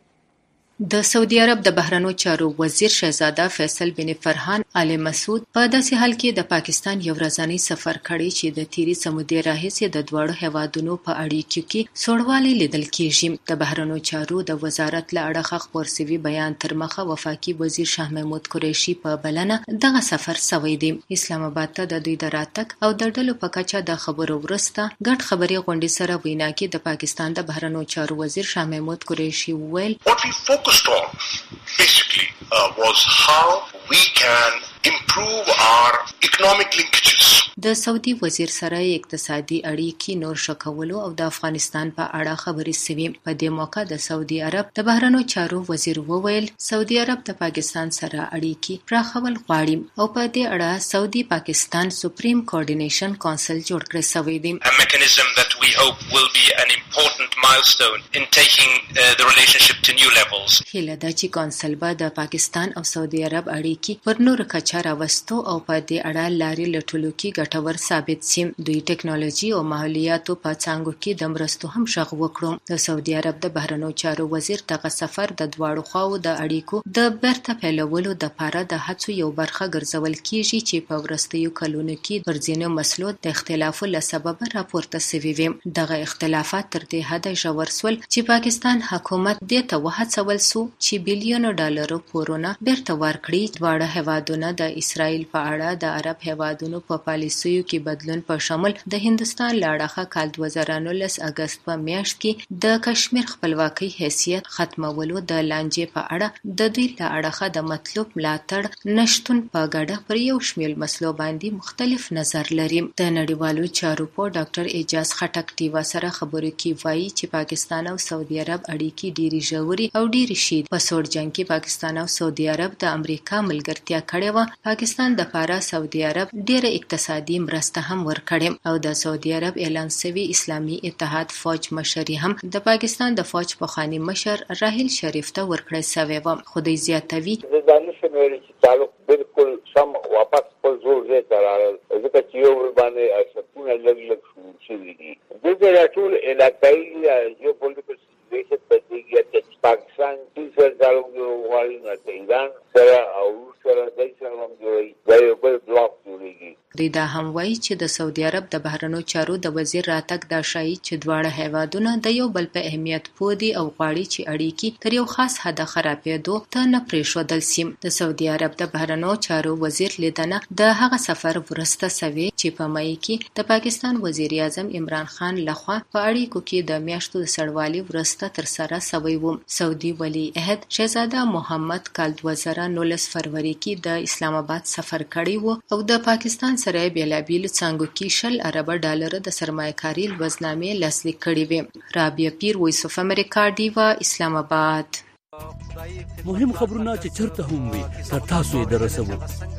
د سعودي عرب د بهرنیو چارو وزیر شهزاده فیصل بن فرحان آل مسعود په داسې حال کې د پاکستان یو ورځنی سفر کړی چې د تیرې سمودي راهیسې د دوړو هیوادونو په اړیکو کې سوړوالی لیدل کیږي. د بهرنیو چارو د وزارت له اړخه خپور شوی بیان تر مخه وفاقي وزیر شاه محمود قریشي په بلنه دغه سفر شوی دی. اسلام آباد ته د دوی د راتګ او د ډلو په کچه د خبرو ورسته ګډ خبري غونډې سره وینا کې د پاکستان د بهرنیو چارو وزیر شاه محمود قریشي وویل focused on basically uh, was how we can improve our economic linkages. د سعودي وزیر سره اقتصادي اړیکې نور شکولو او د افغانستان په اړه خبرې شوې. په دې موقع د سعودي عرب د بهرنیو چارو وزیر وویل سعودي عرب د پاکستان سره اړیکې پراخول غواړي او په دې اړه سعودي پاکستان سپریم کوارډینیشن کونسل جوړ کړی شوی دی. A mechanism that we hope will be an important milestone in taking uh, the relationship to new levels. هیله ده چې کونسل به د پاکستان او سعودي عرب اړیکې پر نور کچه راوستو او په دې اړه لارې لټولو کې ګټور ثابت شي. دوی ټکنالوژي او ماحولیاتو په څانګو کې د مرستو هم شغ وکړو. د سعودي عرب د بهرنیو چارو وزیر دغه سفر د دواړو خواو د اړیکو د برته پیلولو د لپاره د هڅو یو برخه ګرځول کیږي چې په ورستیو کلونو کې پر ځینو مسلو د اختلافو له سبب راپورته شوي وي. دغه اختلافات تر دې حده ژور شول چې پاکستان حکومت دې ته وهڅول سو چې بلیونو ډالرو پورونه بیرته ورکړي. دواړه هیوادونه د اسرائیل په اړه د عرب هیوادونو په پالیسیو کې بدلون په شمول د هندستان لاړه کال دوه زره نولس اگست په میاشت کې د کشمیر خپلواکۍ حیثیت ختمولو د لانجې په اړه د دوی له اړخه د مطلوب ملاتړ نشټون په ګډه پر یو شمېر مسلو باندې مختلف نظر لري. د نړیوالو چارو په ډاکټر اعجاز خټک ټیوا سره خبرو کې وایي چې پاکستان او سعودي عرب اړیکې ډېری ژورې او ډېری شي. په سوړ جنگ کې پاکستان او سعودي عرب د امریکا ملګرتیا کړې و. پاکستان د پاره سعودي عرب ډېر اقتصادي مرسته هم ورکړې او د سعودي عرب اعلان شوی اسلامي اتحاد فوج مشري هم د پاکستان د فوج پخوانی مشر راحیل شریف ته ورکړې شوی و. خو د زیاتوي د دانش مېري چې تعلق بالکل سم واپس په زور زه ترال ځکه چې یو باندې اشتونه لګ لګ شو دي. د دې ټول علاقايي یو پولیټیکل سیچویشن په دې کې چې پاکستان چې تعلق غواړي نه ایران سره او سره د اسلام جوړي دا یو بل بلاک جوړيږي. دوی دا هم وایي چې د سعودي عرب د بهرنیو چارو د وزیر راتګ دا شایي چې دواړه هیوادونه د یو بل په اهمیت پوه دي او غواړي چې اړیکې تر یو خاص حده خرابېدو ته نه پرېښودل شي. د سعودي عرب د بهرنیو چارو وزیر لیدنه د هغه سفر وروسته شوې چې په مای کې د پاکستان وزیر اعظم عمران خان لخوا په اړیکو کې د میاشتو د سړوالي وروسته ترسره شوی و. سعودي ولی عهد شهزاده محمد کال دوه زره نولس فروری کې د اسلام آباد سفر کړی و او د پاکستان سره بیلابیل څنګه کې شل ارب ډالر د سرمایه‌کاري لوزنامې لاسلیک کړې وې. رابعه پیر وایس اف امریکا دیوا اسلام آباد. مهم خبرونه چې چرته هم وي تر تاسو یې درسوو.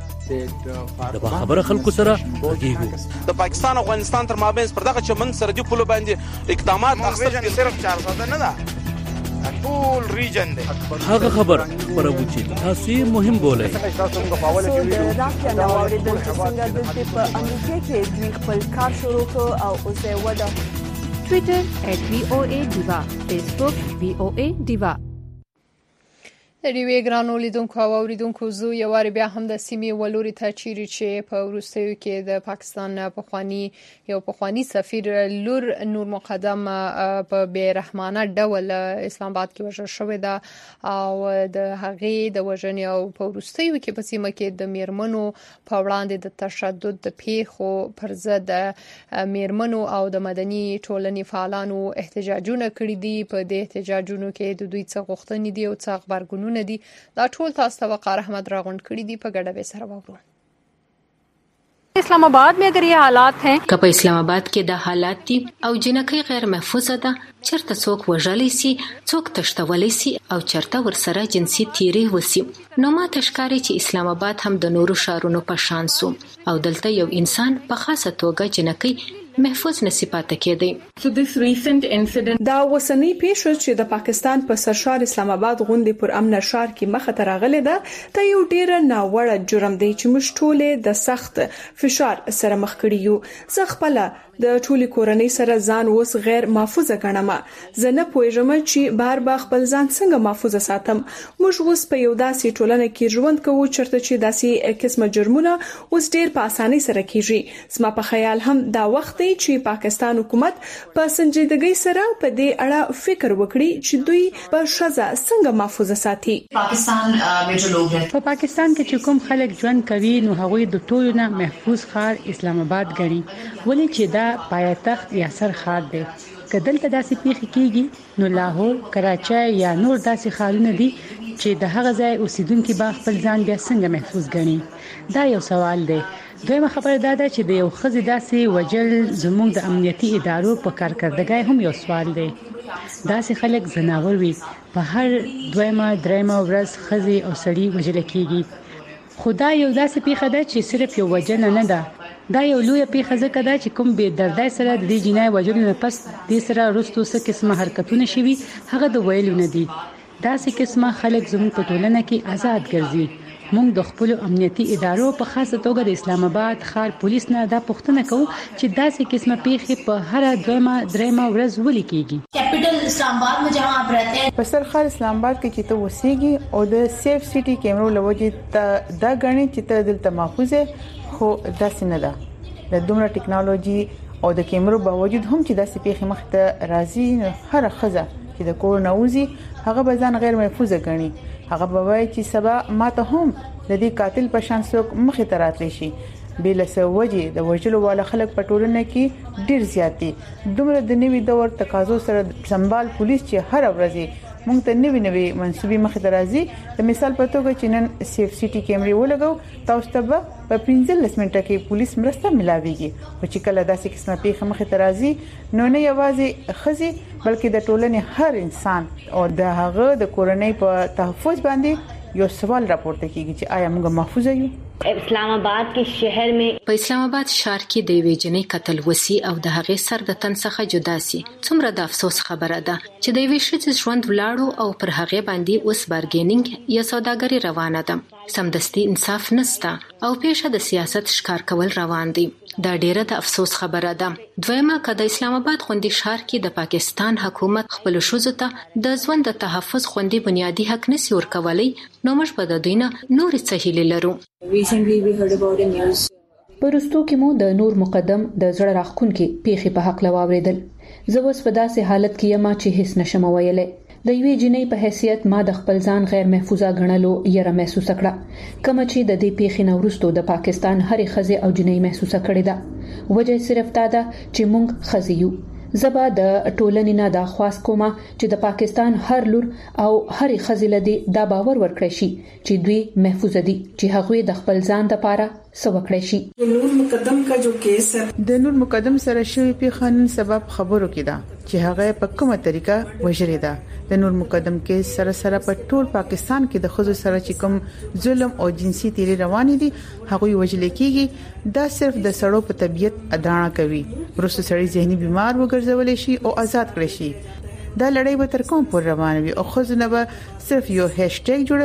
د خبره خلکو سره غږیږو. د پاکستان او افغانستان تر مابین پر دغه چمن سرحدي پولو باندې اقدامات اخیستل صرف چار ساده نه ده، ټول ریجن دی. هغه خبر خبرو چې تاسو یې مهم بولئ. سو د راکیا نو اوریدل چې څنګه د په امریکا کې دوی خپل کار شروع کړ او اوس یې ودا ټوئیټر @وی او ای ډیوا، فیسبوک وی او ای ډیوا. ریوی ګرانو لیدونکو او اوریدونکو زو یو واری بیا هم د سیمې ولوري ته چیرې چې په وروستیو کې د پاکستان پخوانی یو پخوانی سفیر لور نور مقدم په بیرحمانه ډول اسلام آباد کې وژل شوې ده او د هغې د وژنې او په وروستیو کې په سیمه کې د میرمنو په وړاندې د تشدد د پیښو پر ضد میرمنو او د مدني ټولنې فعالانو احتجاجونه کړي دي. په دې احتجاجونو کې د دوی څخه غوښتنې دي او څخه خبرګونونه دي. دا ټول تاسو ته وقار احمد راغونډ کړي دي. په ګډه به سره وورو. اسلام آباد में अगर ये हालात हैं که په اسلام آباد کې د حالات دي او جنکۍ غیر محفوظه ده، چرته څوک وژلی سي، څوک تشتولی سي او چرته ورسره جنسي تیری وسی، نو ما تشکاري چې اسلام آباد هم د نورو شهرونو په شان سو او دلته یو انسان په خاصه توګه جنکۍ محفوظ نسی پاتې کېدی. دا وسنی پیښه چې د پاکستان په سرشار اسلام آباد غونډې پر امن شهر کې مخه ته راغله ده ته یو ډیر ناوړه جرم دی چې موږ ټول د سخت فشار سره مخ کړي یو. زه خپل د ټولي کورنۍ سره ځان اوس غیر محفوظه ګڼم. زه نه پوهیږم چې بار با خپل ځان څنګه محفوظه ساتم. موږ اوس په یو داسې ټولنه کې ژوند کوو چرته چې داسې قسمه جرمونه اوس ډیر په اسانۍ سره کیږي. زما په خیال هم دا وخت دی چې پاکستان حکومت په سنجیدګۍ سره په دې اړه فکر وکړي چې دوی په شزا څنګه محفوظه ساتي. پاکستان په پاکستان کې چې کوم خلک ژوند کوي نو هغوی د ټولو نه محفوظ ښار اسلام آباد ګڼي، ولې چې دا پایتخت یا سر ښار دی. که دلته داسې پیښې کیږي نو لاهور، کراچۍ یا نور داسې ښارونه دي چې د هغه ځای اوسیدونکو با خپل ځان بیا څنګه محفوظ ګڼي. دا یو سوال دی. دویمه خبره دا ده چې د یو ښځې داسې وجل زموږ د امنیتي ادارو په کارکردګۍ هم یو سوال دی. داسې خلک زناور وي، په هر دویمه دریمه ورځ ښځې او سړي وژل کیږي. خو دا یو داسې پیښه ده چې صرف یو وجنه نه ده. دا یو لوی پیښه ځکه ده چې کوم بې دردۍ سره د دې جنای وژلو نه پس دې سره وروسته څه قسمه حرکتونه شوي هغه د ویلو نه دي. داسې قسمه خلک زموږ په ټولنه کې آزاد ګرځي. موږ د خپل امنیتي ادارو په خاصه توګه د اسلام آباد ښار پولیس نه دا پوښتنه کوو چې داسې قسمه پیښې په هر دویمه دریمه ورځ ولې کیږي. کیپټل اسلام آباد में जहां आप रहते हैं په سرخار اسلام آباد کې چې ته وسیږي او د سیف سټي کیمرو لوجې ته دا غني چې ته دلته محفوظه خو داسې نه ده. د دومره ټکنالوژي او د کیمرو باوجود هم چې داسې پیښې مخ ته راځي، هر خزه چې د کور نوځي هغه به ځان غیر محفوظه ګڼي. هغه به وایي چې سبا ماته هم د دې قاتل په شان څوک مخې ته راتلی شي. بل څه وجه د وژلو والا خلک په ټولنه کې ډیر زیات دي. دومره د نوي دور تقاضو سره سمبال پولیس چې هر ورځ مونږ ته نوي نوي منسوبي مخې ته راځي. د مثال په توګه چې نن سیف سټي کیمرې ولګو تاسو ته په پنځلس منټه کې پولیس مرسته ملاويږي. او چې کله داسې قسمه پیښه مخې ته راځي نو نه یوازې خزي بلکې د ټولنې هر انسان او د هغه د کورنۍ په تحفظ باندې یو سوال راپورته کیږي چې آیا موږ محفوظ یو. اسلام آباد کې شهر में په اسلام آباد ښار کې د وی جنې قتل وسی او د هغې سر د تن څخه جدا سي. څومره د افسوس خبره ده چې د وی شې ژوند ولاړو او پر هغې باندې اوس بارګینینګ یا سوداګری روانه ده. سمدستي انصاف نسته او پیښه د سیاست ښکار کول روان دي. دا ډیره د افسوس خبره ده. دویمه که د اسلام آباد غونډې ښار کې د پاکستان حکومت خپل شوزو ته د ژوند د تحفظ غونډې بنیادی حق نسی ورکولای نو موږ به د دوی نه نور څه هیله لرو. پرستو کې مو د نور مقدم د زړه راخونکي پیښې په حق لواوریدل. زه اوس په داسې حالت کې یم چې هیڅ نشم ویلای. د یوې جنۍ په حیثیت ما د خپل ځان غیر محفوظه ګڼلو یره محسوس کړه، کوم چې د دې پیښې نه وروسته د پاکستان هرې ښځې او جنۍ محسوس کړې ده. وجه صرف دا ده چې موږ ښځې یو. زبا د ټولنې نه دا خواست کوم چې د پاکستان هر لور او هرې ښځې لدی دا باور ورکړي شي چې دوی محفوظ دي، چې هغوی د خپل ځان لپاره څه وکړي شي. نور مقدم کا جو کیس د نور مقدم سره شوی پیښه نن سبب خبرو کې ده چې هغه په کومه طریقه وژلې ده. د نور مقدم کې سره سره په ټول پاکستان کې د خزو سره چې کوم ظلم او جنسي تیری روان دي هغه وژل کیږي. دا صرف د سړو په طبيعت ادانه کوي. ورسره سړی ذهني بیمار وګرځول شي او آزاد کړي شي. دا لړۍ به تر کوم پر روان وي او خزونه به صرف یو هاشټیګ جوړوي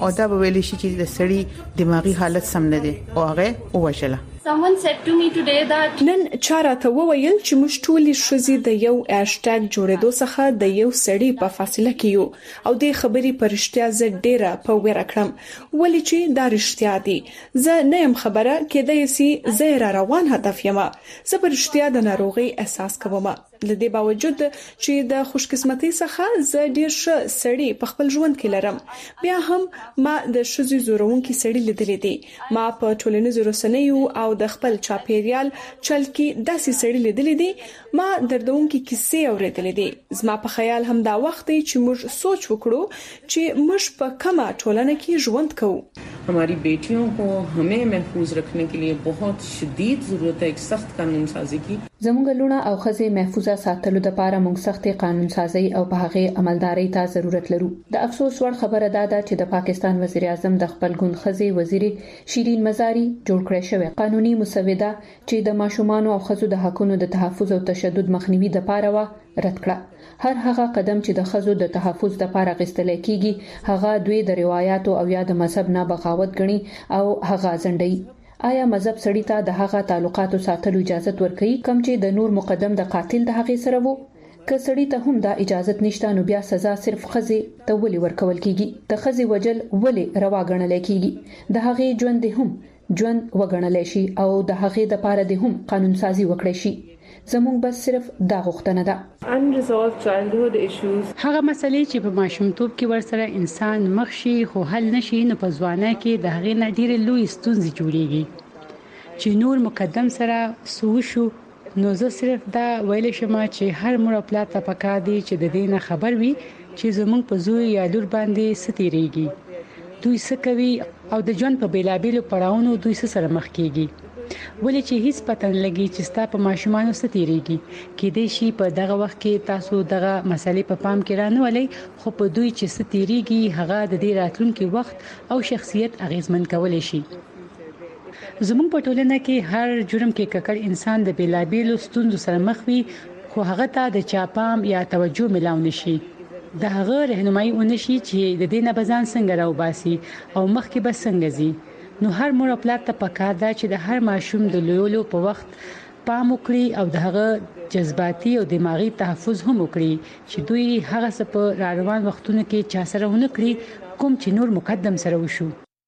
او دا به ویل شي چې د سړي دماغي حالت سم نه دی او هغه ووژله. Someone said to me today that نن چاره ته وویل چې موږ ټول شوزي د یو هاشټګ جوړېدو څخه د یو سړي په فاصله کې یو او د خبرې پرشتیا ز ډیره په ویره کړم ولې چې دا رښتیا دي. زه نه يم خبره کېدای سي زه روان هدف یم. زه پرشتیا د ناروغي احساس کوم. لدې باوجود چې د خوشقسمتۍ څخه زه ډیر ښه سړی په خپل ژوند کې لرم بیا هم ما د شوزي زورونکي سړی لیدلې دي. ما په ټولنیزو رسنیو او د خپل چاپیریال چل کې داسې سړی لیدلې دي. ما دردونکي کیسې اورېدلې دي. زما په خیال هم دا وخت دی چې موږ سوچ وکړو چې موږ په کومه ټولنه کې ژوند کوو. हमारी बेटियों को हमें महफूज रखने के लिए बहुत शदीद ज़रूरत है एक सख्त कानून साजी की. زموږ لونه او خزه محفوظه ساتلو د لپاره موږ سخت قانون سازي او په هغه عملداري ته ضرورت لرو. د افسوس وړ خبره ده چې د پاکستان وزیر اعظم د خپل ګوند خزه وزیر شیرین مزاری جوړ کړی شوی قانوني مسوده چې د ماشومان او خزو د حقوقو د تحفظ او تشدد مخنیوي د لپاره و رد کړه. هر هغه قدم چې د خزو د تحفظ د لپاره غستل کیږي هغه دوی د روایتو او یا د مذهب نه بغاوت غني او هغه ځنډي. آیا مذهب سړی ته د هغه تعلقاتو ساتلو اجازه ورکړي کوم چې د نور مقدم د قاتل د هغه سره وو؟ که سړی ته هم دا اجازه نشته نو بیا سزا صرف خزي ته ولي ورکول کیږي؟ د خزي وجل ولي روا غنل کیږي؟ د هغه ژوند هم ژوند وګڼل شي او د هغه د پاره د هم قانون سازي وکړي شي. زموږ بس صرف دا غوښتنه ده. unresolved childhood issues هغه مسلې چې په ماشومتوب کې ورسره انسان مخ شي خو حل نشي نو په ځوانۍ کې د هغې نه ډېرې لوی ستونزې جوړېږي چې نور مقدم سره سوشو. نو زه صرف دا ویل شم چې هر مور او پلار ته پکار دی چې د دې نه خبر وي چې زموږ په زوی یا لور باندې ستېریږي دوی څه کوي او د ژوند په بیلابېلو پړاوونو دوی سره مخ کیږي. ولې چې هیڅ پتن لګي چې ستا په ماشومانو ستېریږي کې دې شي په دغه وخت کې تاسو دغه مسلې په پام کې رانولې خو په دوی چې ستېریږي هغه د دې راتلونکي وخت او شخصیت اغیزمن کولای شي. زموږ په ټولنه کې هر جرم کې ککړ انسان د بیلابېلو ستونزو سره مخ وي خو هغه ته د چاپام یا توجه ملاو نشي. د هغه رهنمایي ونشي چې د دې نه بزان څنګه راوباسي او مخکې به څنګه ځي. نو هر مور خپل ته پکار ده چې د هر ماشوم د لویولو په وخت پام وکړي او د هغه جذباتي او دماغي تحفظ هم وکړي چې دوی هغه څه په روان وختونو کې چا سره ونه کړي کوم چې نور مقدم سره وشو.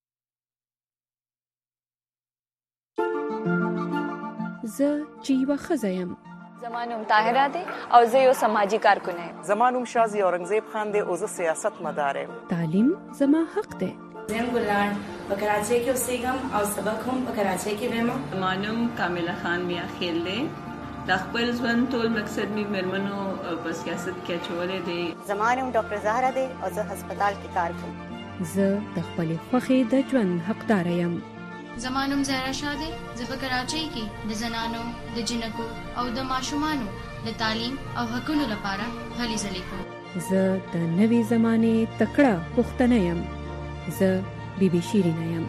زه چې یو خزایم زمانوم طاهره دی او زه یو سماجی کارکون یم. زمانوم شازی اورنګزیب خان دی او زه سیاست مدار یم. تعلیم زما حق دی. زم ګلان په کراچۍ کې اوسېږم او سبق هم په کراچۍ کې وایم. زمانوم کامله خان میا خیل دی. د خپل ژوند ټول مقصد می مرمنو په سیاست کې اچولې دی. زمانوم ډاکټر زهرا دی او زه هسپتال کې کار کوم. زه د خپل خوښې د ژوند حقدار یم. زمانوم زهرا شاه دی. زه په کراچۍ کې د زنانو د جنکو او د ماشومانو د تعلیم او حقوقو لپاره هلې ځلې کوم. زه د نوې زمانه تکړه پښتنه یم. زه بی بی شیرینه یم.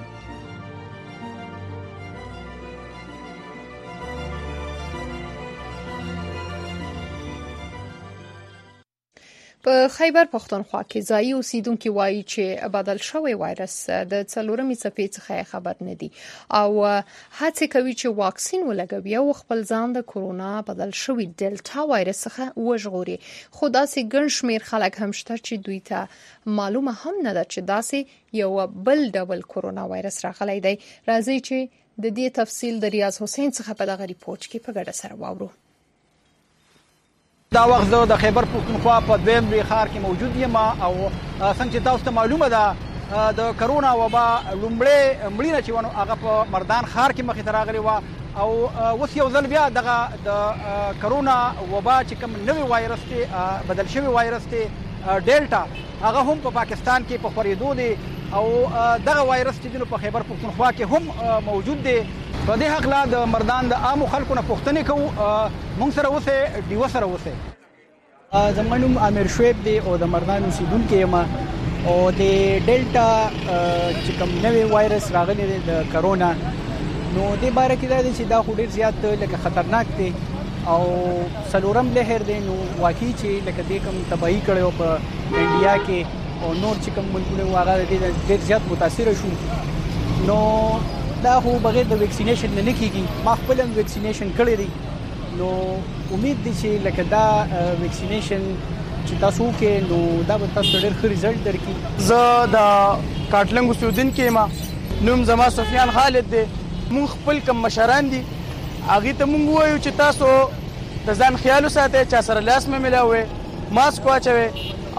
په خیبر پښتونخوا کې ځایي اوسیدونکو وایي چې بدل شوی وایرس د څلورمې څپې څخه خبر نه دي او هڅه کوي چې واکسین ولګوي او خپل ځان د کورونا بدل شوی ډیلټا وایرس څخه وژغوري. خو داسې ګڼ شمېر خلک هم شته چې دوی ته معلومه هم نه ده چې داسې یو بل ډول کورونا وایرس راغلی دی. راځي چې د دې تفصیل د ریاض حسین څخه په دغه ریپورت کې په ګډه سره واورو. دا وخت زه د خیبر پښتونخوا په دویم لوی ښار کې موجود یم او څنګه چې تاسو ته معلومه ده د کرونا وبا لومړی مړینه چې ونه هغه په مردان ښار کې مخې ته راغلی وه او اوس یو ځل بیا دغه د کرونا وبا چې کوم نوی وایرس دی بدل شوی وایرس دی ډیلټا هغه هم په پاکستان کې په خورېدو دی او دغه وایرس چې په خیبر پښتونخوا کې هم موجود دی. په دې حق لا د مردان د عامو خلکو نه پوښتنې کوو. مونږ سره اوسه ډیو سره اوسه. زما نوم امیر شعیب دی او د مردان اوسیدونکی یم او د ډیلټا چې کوم نوی وایرس راغلی دی د کرونا نو دې باره کې دا دی چې دا خو ډېر زیات لکه خطرناک دی او څلورم لهر دی نو واقعي چې لکه دې کوم تباهي کړی په انډیا کې او نور چې کوم ملکونه واغې دي ډېر زیات متاثر شو. نو دا خو بغیر د ویکسینیشن نه کیږي. ما خپل هم ویکسینیشن کړی دی. نو امید دي چې لکه دا ویکسینیشن چې تاسو کې نو دا به تاسو ډېر ښه رزلټ درکړي. زه د کاټلنګ اوسیدونکو ما نوم زما سفیان خالد دی. مونږ خپل کوم مشران دي هغه ته مونږ وایو چې تاسو د ځان خیال وساتئ، چا سره لاس مې ملاوي، ماسک واچوي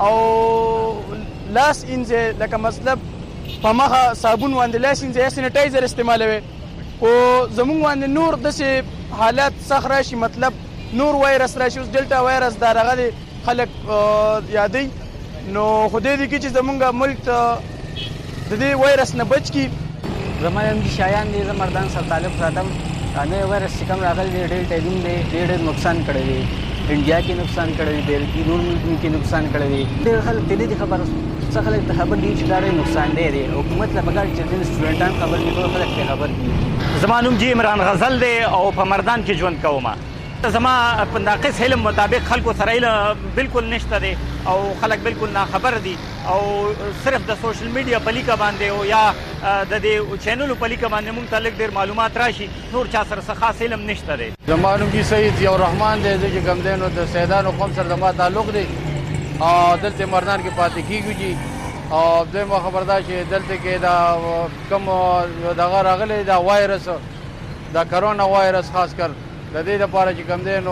او لاس انځه لکه مطلب په مخه صابون باندې لاس انځه یا سینیټایزر استعمالوي. او زمونږ باندې نور د حالات سخت راشي، مطلب نور وایرس راشي. اوس ډیلټا وایرس دا راغلي خلک یادي. نو خو دې دي چې زمونږ ملک ته د دې وایرس نه بچ کی. زموږ د شایان دي زمردان سره تعلق ساتم. دا وایرس چې کوم راغلی دی ډیلټا دین دی ډېر نقصان کړی دی. انډیا کې نقصان کړی دی، بلکې نور ملکونو کې نقصان کړی دی. ډېر خلک دې دې خبر څه خلک ته خبر دي چې دا ډېر نقصان دی. حکومت لا پکار چې د سټوډنټان خبر دي، ټول خلک ته خبر دي. زما نوم جی عمران غزل دی او په مردان کې ژوند کوم. زما په ناقص علم مطابق خلکو سره علم بالکل نشته دی او خلک بالکل نه خبر دي او صرف د سوشل میډیا په لیکه باندې او یا د دې چینلو په لیکه باندې مونږ ته لږ ډېر معلومات راشي، نور چا سره څه خاص علم نشته دی. زما نوم جی سید ضیاء الرحمن دی چې کوم دی نو د سیدانو قوم سره زما تعلق دی او دلته مردان کې پاتې کیږي. او دغه خبردار چې دلته کې دا کوم دغه راغلی دا وایرس دا کرونا وایرس خاص کر د دې لپاره چې کوم دی نو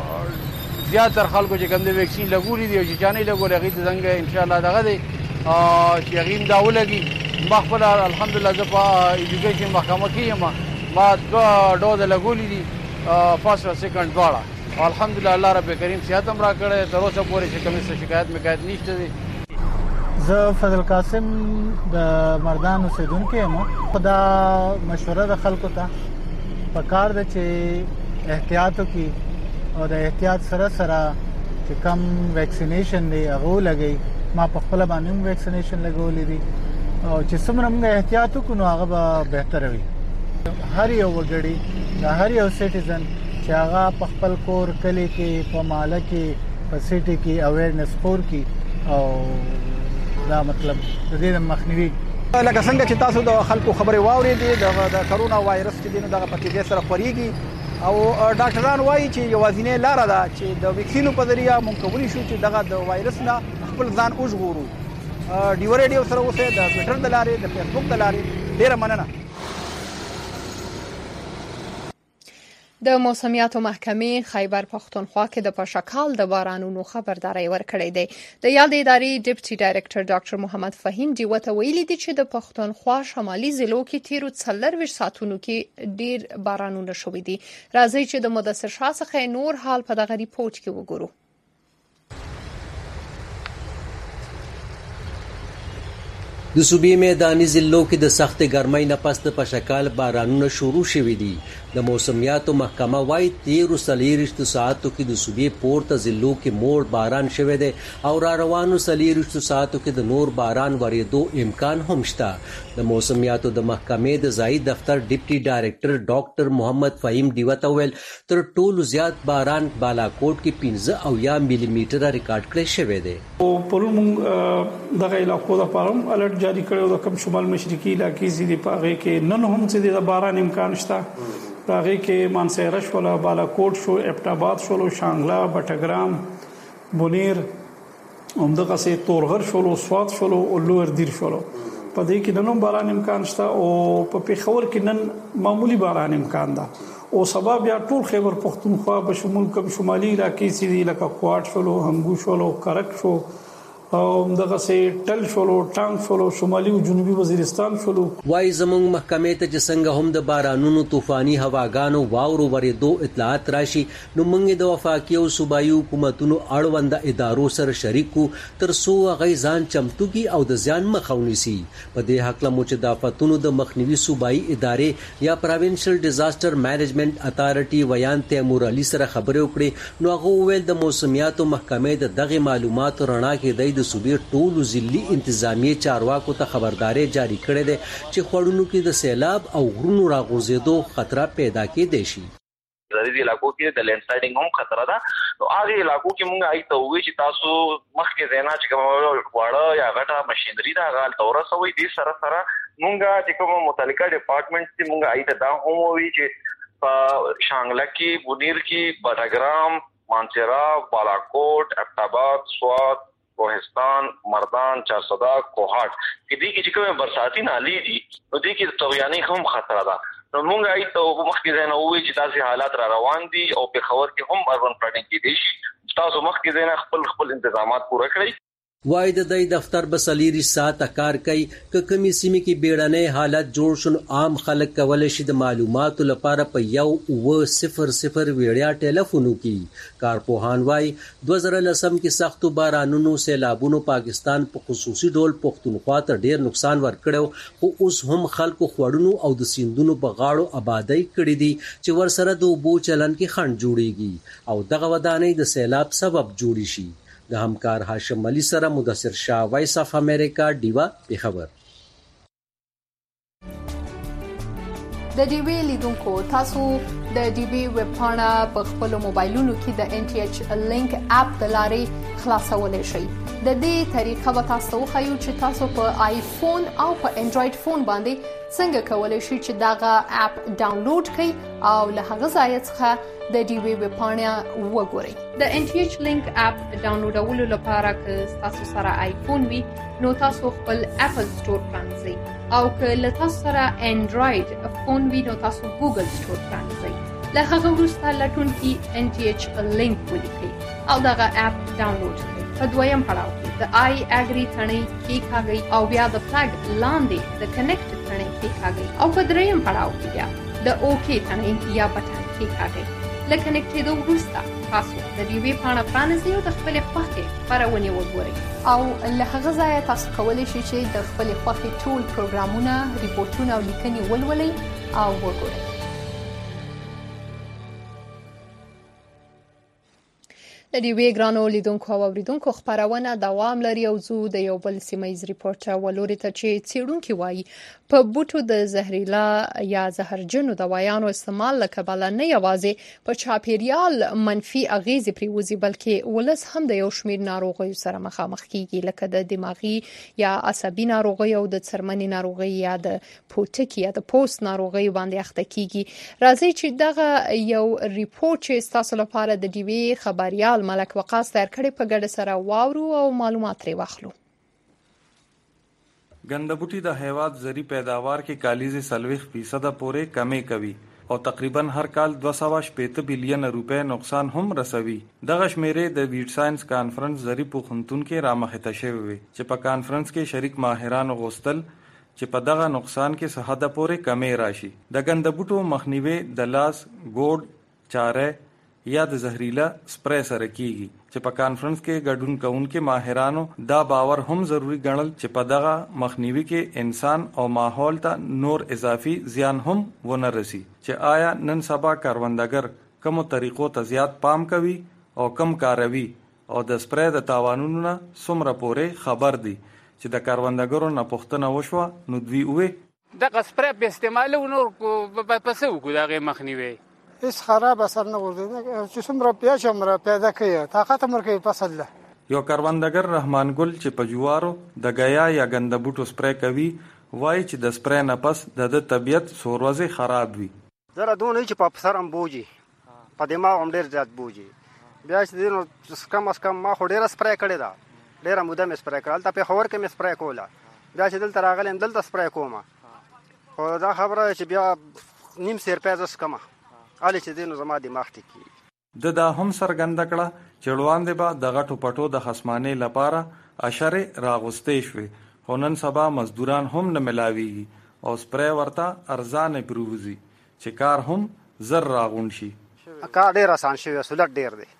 زیاتره خلکو چې کوم دی ویکسین لګولې دي او چې چانه لګولې هغه د څنګه ان شاء الله دغه دی چې هغه دا ولګي. ما خپل الحمدلله زه په ایجوکیشن محکمه کې یم. ما دوه ډوز لګولې دي فرست او سیکنډ دواړه. الحمدلله الله رب کریم صحت هم را کړی. تر اوسه پورې چې کومه شکایت مکایت نشته دی. زه فضل قاسم د مردان اوسیدونکی یم. خدا مشوره د خلکو ته پکار ده چې احتیاط وکړي او د احتیاط سره سره چې کم ویکسینیشن دی هغه لګي. ما په خپل باندې ویکسینیشن لګولې دي او چې څومره موږ احتیاط وکړو نو هغه به بهتر وي. هر یو وګړي د هر یو سټیزن چې هغه په خپل کور کلی کې په ماله کې په سټي کې اویرنس خور کی او دا مطلب د دې مخنیوي لکه څنګه چې تاسو د خلکو خبرې واورېدې د کرونا وایرس چې دینه دغه پکې سره خوريږي او ډاکټران وایي چې یوازینۍ لار ده چې د ویکسینو په ذریعہ مونږ کولی شو چې دغه د وایرس نه خپل ځان وژغورو. ډیو ریډیو سره اوسه د ټوئیټر د لارې د فیسبوک د لارې ډیره مننه. د موسمیاتو محکمې خیبر پښتونخوا کې د پشکال د بارانونو خبرداري ورکړې ده. د یاد ادارې ډیپټي ډایریکټر ډاکټر محمد فهیم ډیو ته ویلي دي چې د پښتونخوا شمالي ضلعو کې تیرو څلرويشت ساعتونو کې ډیر بارانونه شوي دي. راځي چې د مدثر شاه څخه نور حال په دغه ریپورت کې وګورو. د صوبې میداني ضلعو کې د سخت ګرمۍ نه پس د پشکال بارانونه شروع شوي دي. د موسمیاتو محکمه وايي تیرو څلوېښتو ساعتو کې د صوبې پورته ضلعو کې موړ باران شوی دی او را روانو څلوېښتو ساعتو کې د نور باران ورېدو امکان هم شته. د موسمیاتو د محکمې د ځایي دفتر ډیپټي ډایریکټر ډاکټر محمد فهیم ډیوه ته ویل تر ټولو زیات باران بالاکوټ کې پنځه اویا ملي میټره ریکارډ کړی شوی دی. پرون موږ دغه علاقو لپاره الرټ جاری کړو د کم شمال مشرقي علاقې زیدي پاغه کې نن هم چې د باران امکان شته. پاغه کې مانسهره شول، بالاکوټ شو، ابټاباد شول، شانګلا، بټګرام، بونیر، همدغه سي تورغر شول، سوات شول او لوړ دیر شول. په دې کې نن باران امکان شته او په پیښور کې نن معمولی باران امکان ده او سبب یا ټول خیبر پښتونخوا به شمول کم شمالي علاقې سي لکه کوټ شول، همګو شول، کرک شو او دغه سي ټل شولو، ټانګ شولو، شمالي او جنوبي وزیرستان شولو. وای زمونږ محکمې ته چې څنګه هم د بارانونو طوفاني هواګانو واورو ورېدو اطلاعات راشي نو موږ د وفاقي او صوبایي حکومتونو اړوند ادارو سره شریکو تر څو هغه ځان چمتو کی او د ځان مخ ونیسي. په دې حق له مو چې د آفتونو د مخنیوي صوبایي ادارې یا پروینشل ډیزاستر مینجمنت اتارټي ویان تیمور علي سره خبرې وکړې نو هغه ویل د موسمیاتو محکمې د دغه معلوماتو رڼا کې د صوبې ټولو ضلعي انتظامیه چارواکو ته خبرداري جاری کړې ده چې خوړونو کې د سیلاب او غرونو راغورځېدو خطر پیدا کېدای شي. زری دې علاقو کې د لینډ سلایډینګ هم خطر ده. نو هغه علاقو کې مونږ آی ته وی چې تاسو مخکې زینا چې کوم وړه یا غټه ماشينري دا غال تور سوي دي سره سره مونږه چې کوم متعلقه ډپارټمنټ چې مونږ آی ته دا هم وی چې په شانګله کې بونیر کې بټاګرام مانچرا بالاکوټ ابټاباد سوات کوهستان مردان چارسدا کوهاټ کې دي چې کوم برساتي نالي دي نو دي کې توغیانی هم خطر ده. نو موږ آی ته مخکې زنه وی چې تاسو حالات را روان دي او په خبر کې هم اربن پلانینګ کې دي شي تاسو مخکې زنه خپل خپل تنظیمات پوره کړئ. وای د دای دفتر بسلیری ساته کار کوي ک کمی سیمه کې بیړنۍ حالت جوړ شون عام خلک کولای شي د معلوماتو لپاره په یو و صفر صفر ویړیا ټلیفونو کې کارپوهان وای دوه زره لسم کې سختو بارانونو سیلابونو پاکستان په خصوصي ډول پښتونخوا ته ډیر نقصان ورکړو خو اوس هم خلکو خوړونو او د سیندونو په غاړو آبادی کړې دي چې ورسره د اوبو چلن کې خنډ جوړیږي او دغه ودانۍ د سیلاب سبب جوړی شي. د همکار هاشم علي سره مدثر شاه وایس اف امریکا ډیوا په خبر. د ډي وی لیدونکو تاسو د ډي وی ویب پاڼه په خپل موبایلونو کې د ان ټي ایچ لینک اپ د لارې خلاصولای شئ. د دې طریقه به تاسو خو چې تاسو په آیفون او په انډراید فون باندې څنګه کولای شئ چې داغه اپ ډاونلوډ کړئ او له هغه ځای څخه د ډي وی ویب پاڼه وګورئ. د ان ټي ایچ لینک اپ ډاونلوډولو لپاره که تاسو سره آیفون وي نو تاسو خپل اپل سٹور پرانځئ او که له تاسو سره انډراید فون وي نو تاسو ګوګل سٹور پرانځئ. له هغه وروسته لټونکي ان ټي ایچ لینک ولیکئ او دغه اپ ډاونلوډ کړئ. په دویم پړاو کې د آی اګری ثنې کېکاږئ او بیا د فلګ لاندې د کنیکټ ثنې کېکاږئ او په دریم پړاو کې بیا د اوکی ثنې یا بټن کېکاږئ. له کنیکټېدو وروسته تاسو د ډي وی پاڼه پرانیزئ او د خپلې خوښې خپرونې وګورئ او له هغه ځایه تاسو کولی شئ چې د خپلې خوښې ټول پروګرامونه ریپورټونه او لیکنې ولولئ او وګورئ. د ډي وی ګرانو لیدونکو او اوریدونکو خبرونه دوام لري او زو د یو بل سیمایي ریپورټ ولوري ته چې څېړونکو وایي په بوټو د زهريلا یا زهرجنو دوايانو استعمال لکبل نه یوازې په چاپیریال منفي اغیزې پریوزي بلکې ولس هم د یو شمیر ناروغیو سره مخامخ کیږي لکه د دماغي یا عصبي ناروغي او د څرمنې ناروغي یا د پوټکی یا د پوست ناروغي باندې اخته کیږي. راځي چې دغه یو ریپورت چې تاسو لپاره د ډي وی خبريال ملک وقاص تیار کړی په ګډه سره واورو او معلومات لري واخلو. ګندبوټي د هیواد زری پیداوار کې کالیزي سلويخ فیصد پورې کمی کوي او تقریبا هر کال دوه سوه شپږ بلین روپے نقصان هم رسوي. دغه شمیرې د ویټ ساينس کانفرنس زری پوښتنتون کې رامخته شوی چې په کانفرنس کې شریک ماهران غوښتل چې په دغه نقصان کې څه حد پورې کمی راشي. د ګندبوټو مخنیوي د لاس ګوډ چاره یا د زهريلا سپری سره کیږي چې په کانفرنس کې ګډون کوونکو ماهرانو دا باور هم ضروری ګڼل چې په دغه مخنیوي کې انسان او ماحول ته نور اضافي زیان هم ونه رسي چې آیا نن سبا کاروندګر کومو طریقو ته زیات پام کوي او کم کاروي او د سپری د تاوانونو نه څومره پورې خبر دي. چې د کاروندګرو نه پوښتنه وشوه نو دوی وې دغه سپری په استعمال نور په څه وکړو دغه مخنیوي اس خراب اثر نه ورته چې څومره پیاش عمره پیدا کوي طاقت مرکه فصل له یو کاروندګر رحمان ګل چې په جوارو د غیا یا ګندبوټو سپری کوي وایي چې د سپری نه پس د طبيعت سوروزه خراب وي. زره دونه چې په سر هم بوجي په دماغ هم ډیر زیات بوجي بیا چې دینو کم اس کم ما خو ډیر سپری کړی دا ډیر موده مې سپری کړل ته په خبر کې مې سپری کوله بیا چې دلته راغلم دلته سپری کومه خو دا خبره چې بیا نیم سیر پیسې کما علي چې دینو زما دماغ ته کی د دا هم سرګند کړه چې وړاندې به د غټو پټو د خصمانه لپاره اشره راغستې شوې خو نن سبا مزدوران هم نه ملاويږي او سپری ورته ارزانه پروزي چې کار هم زر راغون شي. کار ډیر آسان شي سولټ ډیر دی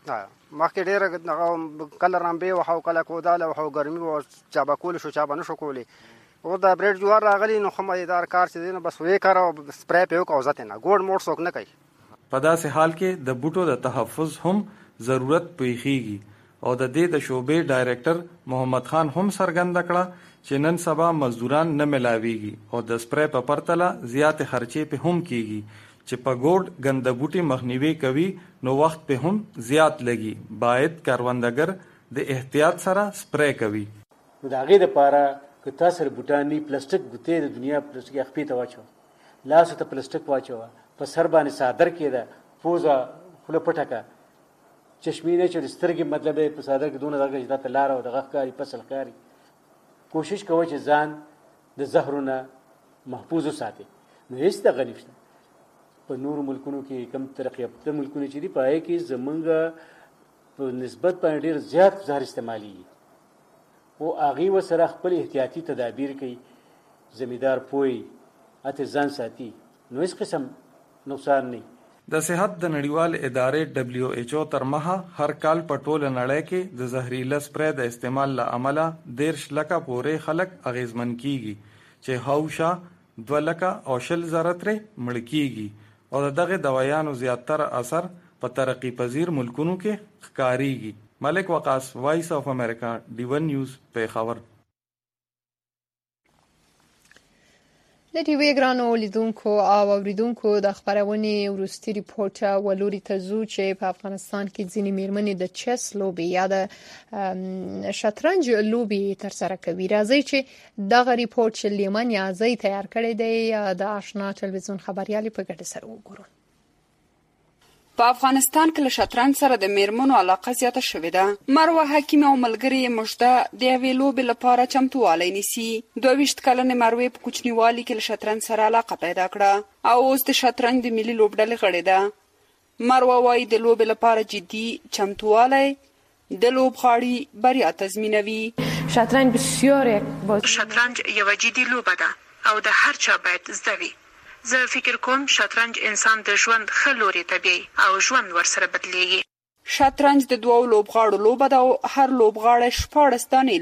مخکې ډیر کله رامبه وحو کله کوداله وحو ګرمي او چابا کول شو چابا نشو کولی او دا بریډ جوار راغلی نو خمایدار کار چې دینه بس وې کار او سپری په کو ځته نه ګوډ موټ څوک نه کوي. په داسې حال کې د بوټو د تحفظ هم ضرورت پیخیږي او د دې د شوبې ډایریکټر محمد خان هم سرګند کړه چې نن سبا مزدوران نه ملاويږي او د سپری په پرتله زیات خرچې په هم کیږي چې په ګوډ ګندبوټي مخنیوي کوي نو وخت په هم زیات لګي. باید کاروندګر د احتیاط سره سپری کوي. نو د هغې دپاره که تاسو سره بوټاني پلاستیک بوتې د دنیا پلاستیک خپې ته واچوه، لاسو ته پلاستیک واچوه، په سر باندې څادر کېده، پوزه خوله پټه کړه، چشمې نه چې د سترګې مطلب یې په څادر کې دونه دغه چې دا ته لاره او دغه ښکاري فصل ښکاري. کوشش کوئ چې ځان د زهرونه محفوظ وساتئ. نو هېڅ دغه نشته. په نورو ملکونو کې کم ترقي یافته ملکونه چې دي په هغې کې زمونږ په نسبت باندې ډېر زیات زهر استعمالېږي او هغې ورسره خپل احتیاطي تدابیر کوي. زمیندار پوهی هته ځان ساتي نو هېڅ قسم نقصان نه. د صحت د نړیوال ادارې دبلیو ایچ او تر مخه هر کال په ټوله نړۍ کې د زهريله سپری د استعمال له امله دیرش لکه پورې خلک اغیزمن کیږي چې هاوشا دوه لکه او شل زره ترې مړه کیږي او دغه دوایانو زیاتره اثر په ترقی پذیر ملکونو کې ښکاریږي. ملک وقاص، وایس اف امریکا، ډی ون نیوز، پیښور. د ټي وي ګرانو لیدونکو او اوریدونکو د خبرونې وروستي ریپورټ ولوري ته ځو چې په افغانستان کې ځینې میرمنې د چیس لوبې یا د شطرنج لوبې ترسره کوي. راځي چې دغه ریپورټ چې لیمن یازي تیار کړی دی د آشنا ټلویزیون خبريالي په ګډه سره وګورو. په افغانستان کې له شطرنج سره د میرمنو علاقه زیاته شوې ده. مروه حکیم او ملګري یې مژده د یوې لوبې لپاره چمتووالی نیسي. دوه ویشت کلنې مروې په کوچنیوالي کې له شطرنج سره علاقه پیدا کړه او اوس د شطرنج د ملي لوبډلې غړې ده. مروه وایي د لوبې لپاره جدي چمتووالی د لوبغاړي بریا تضمینوي. شطرنج بسیار یک شطرنج یوه جدي لوبه ده او د هر چا باید زده وي. زه فکر کوم شطرنج انسان د ژوند ښه لوري ته بیایي او ژوند ورسره بدلیږي. شطرنج د دوو لوبغاړو لوبه ده او هر لوبغاړی شپاړس دانې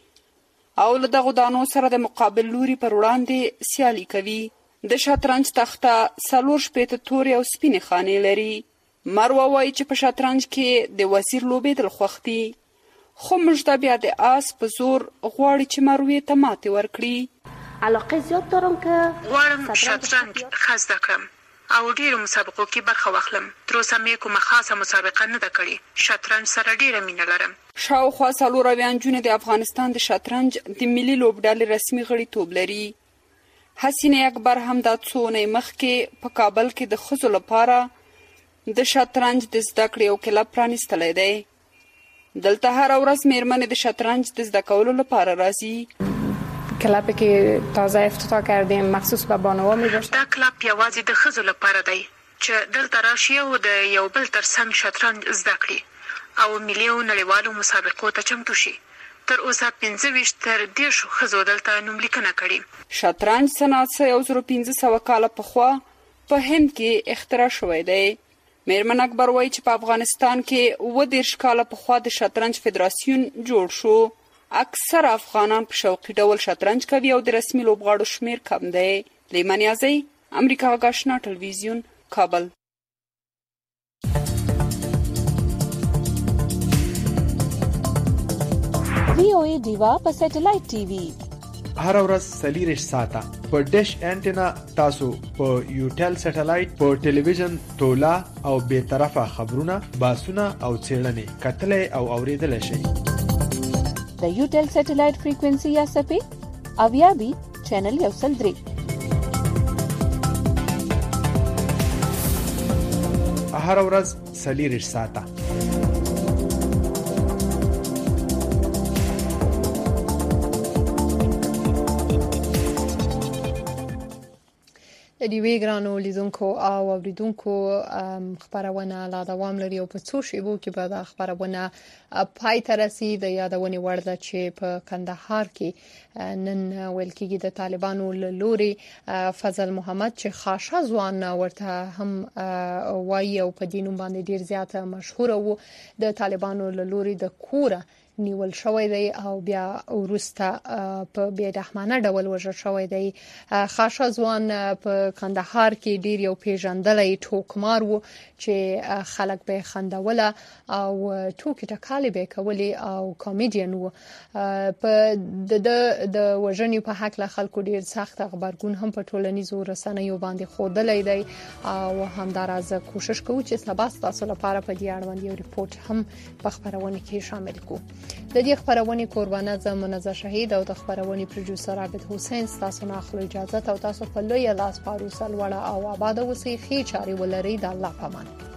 لري او له دغو دانو سره د مقابل لوري پر وړاندې سیالي کوي. د شطرنج تخته څلور شپېته تورې او سپینې خانې لري. مروه وایي چې په شطرنج کې د وزیر لوبېدل خوښ دي، خو مژده بیا د آس په زور غواړي چې مروې ته ماتې ورکړي. علاقه زیات دارم که غواړم شطرنج ښه زده کړم او ډیرو مسابقو کې برخه واخلم. تر اوسه مې کومه خاصه مسابقه نه ده کړې. شطرنج سره ډیره مینه لرم. شاوخوا څلور اویا نجونې د افغانستان د شطرنج د ملي لوبډلې رسمي غړیتوب لري. حسینه اکبر هم دا څو اونۍ مخکې په کابل کې د ښځو لپاره د شطرنج د زده کړې یو کلب پرانیستلی دی. دلته هره ورځ میرمنې د شطرنج د زده کولو لپاره راځي. کلبی که تازه افتتاح کردیم مخصوص به بانوها می باشه. دا کلب یوازې د ښځو لپاره دی چې دلته راشي او د یو بل ترڅنګ شطرنج زده کړي او ملي او نړیوالو مسابقو ته چمتو شي. تر اوسه پنځه ویشت تر دېرشو ښځو دلته نوملیکنه کړې. شطرنج صنعت څه یو زره پنځه سوه کاله پخوا په هند کې اختراع شوی دی. میرمن اکبر وایي چې په افغانستان کې اووه دېرش کاله پخوا د شطرنج فدراسیون جوړ شو. اکثر افغانان په شوقي ډول شطرنج کوي او د رسمي لوبغاړو شمیر کم دی. لیمن یازي، امریکا غږ آشنا ټلویزیون، کابل. وی او ای ډیوا په سټلایټ ټي وي هر ورځ څلېرویشت ساعته په ډیش انټینا تاسو په یوټل سټلایټ په ټلویزیون تولا او بې طرفه خبرونه، باسونه او څېړنې کتلی او اوریدلی شئ. د یوټل سټلایټ فریکوئنسي یا سپې اویا بي چینل یو سل درې. هر ورځ څلېرویشت ساعته د ډیوی ګرانو لیدونکو او اوریدونکو خبرونه لا دوام لري او په څو شیبو کې به د خبرونه پای ته رسي. د یادونې وړ ده چې په کندهار کې نن ویل کېږي د طالبانو له لوري فضل محمد چې خاصه ځوان ورته هم وایي او په دینوم باندې ډیر زیات مشهور وو، د طالبانو له لوري د کوره نیول شوی دی او بیا وروسته په بیا رحمانه ډول وژل شوی دی. خاصه ځوان په کندهار کې ډیر یو پیژندلای ټوکمار وو چې خلک به خندوله او ټوکی ټکالې به کولی او کامیډین وو. په د د وژنې په حق له خلکو ډیر سخت خبرګون هم په ټولنیزو رسنیو باندې خودلې دی او همدارازه کوشش کوو چې سبا تاسو لپاره په دې اړوند یو ریپورت هم په خبرونه کې شامل کوو. د دې خبرونه قربانه زمونږ شهید او د خبرونه پروډوسر عبد حسین تاسو نه خپل اجازه او تاسو په لوی لاس پاروسل وړه او آباد اوسئ. خې چاري ولري د الله پامان.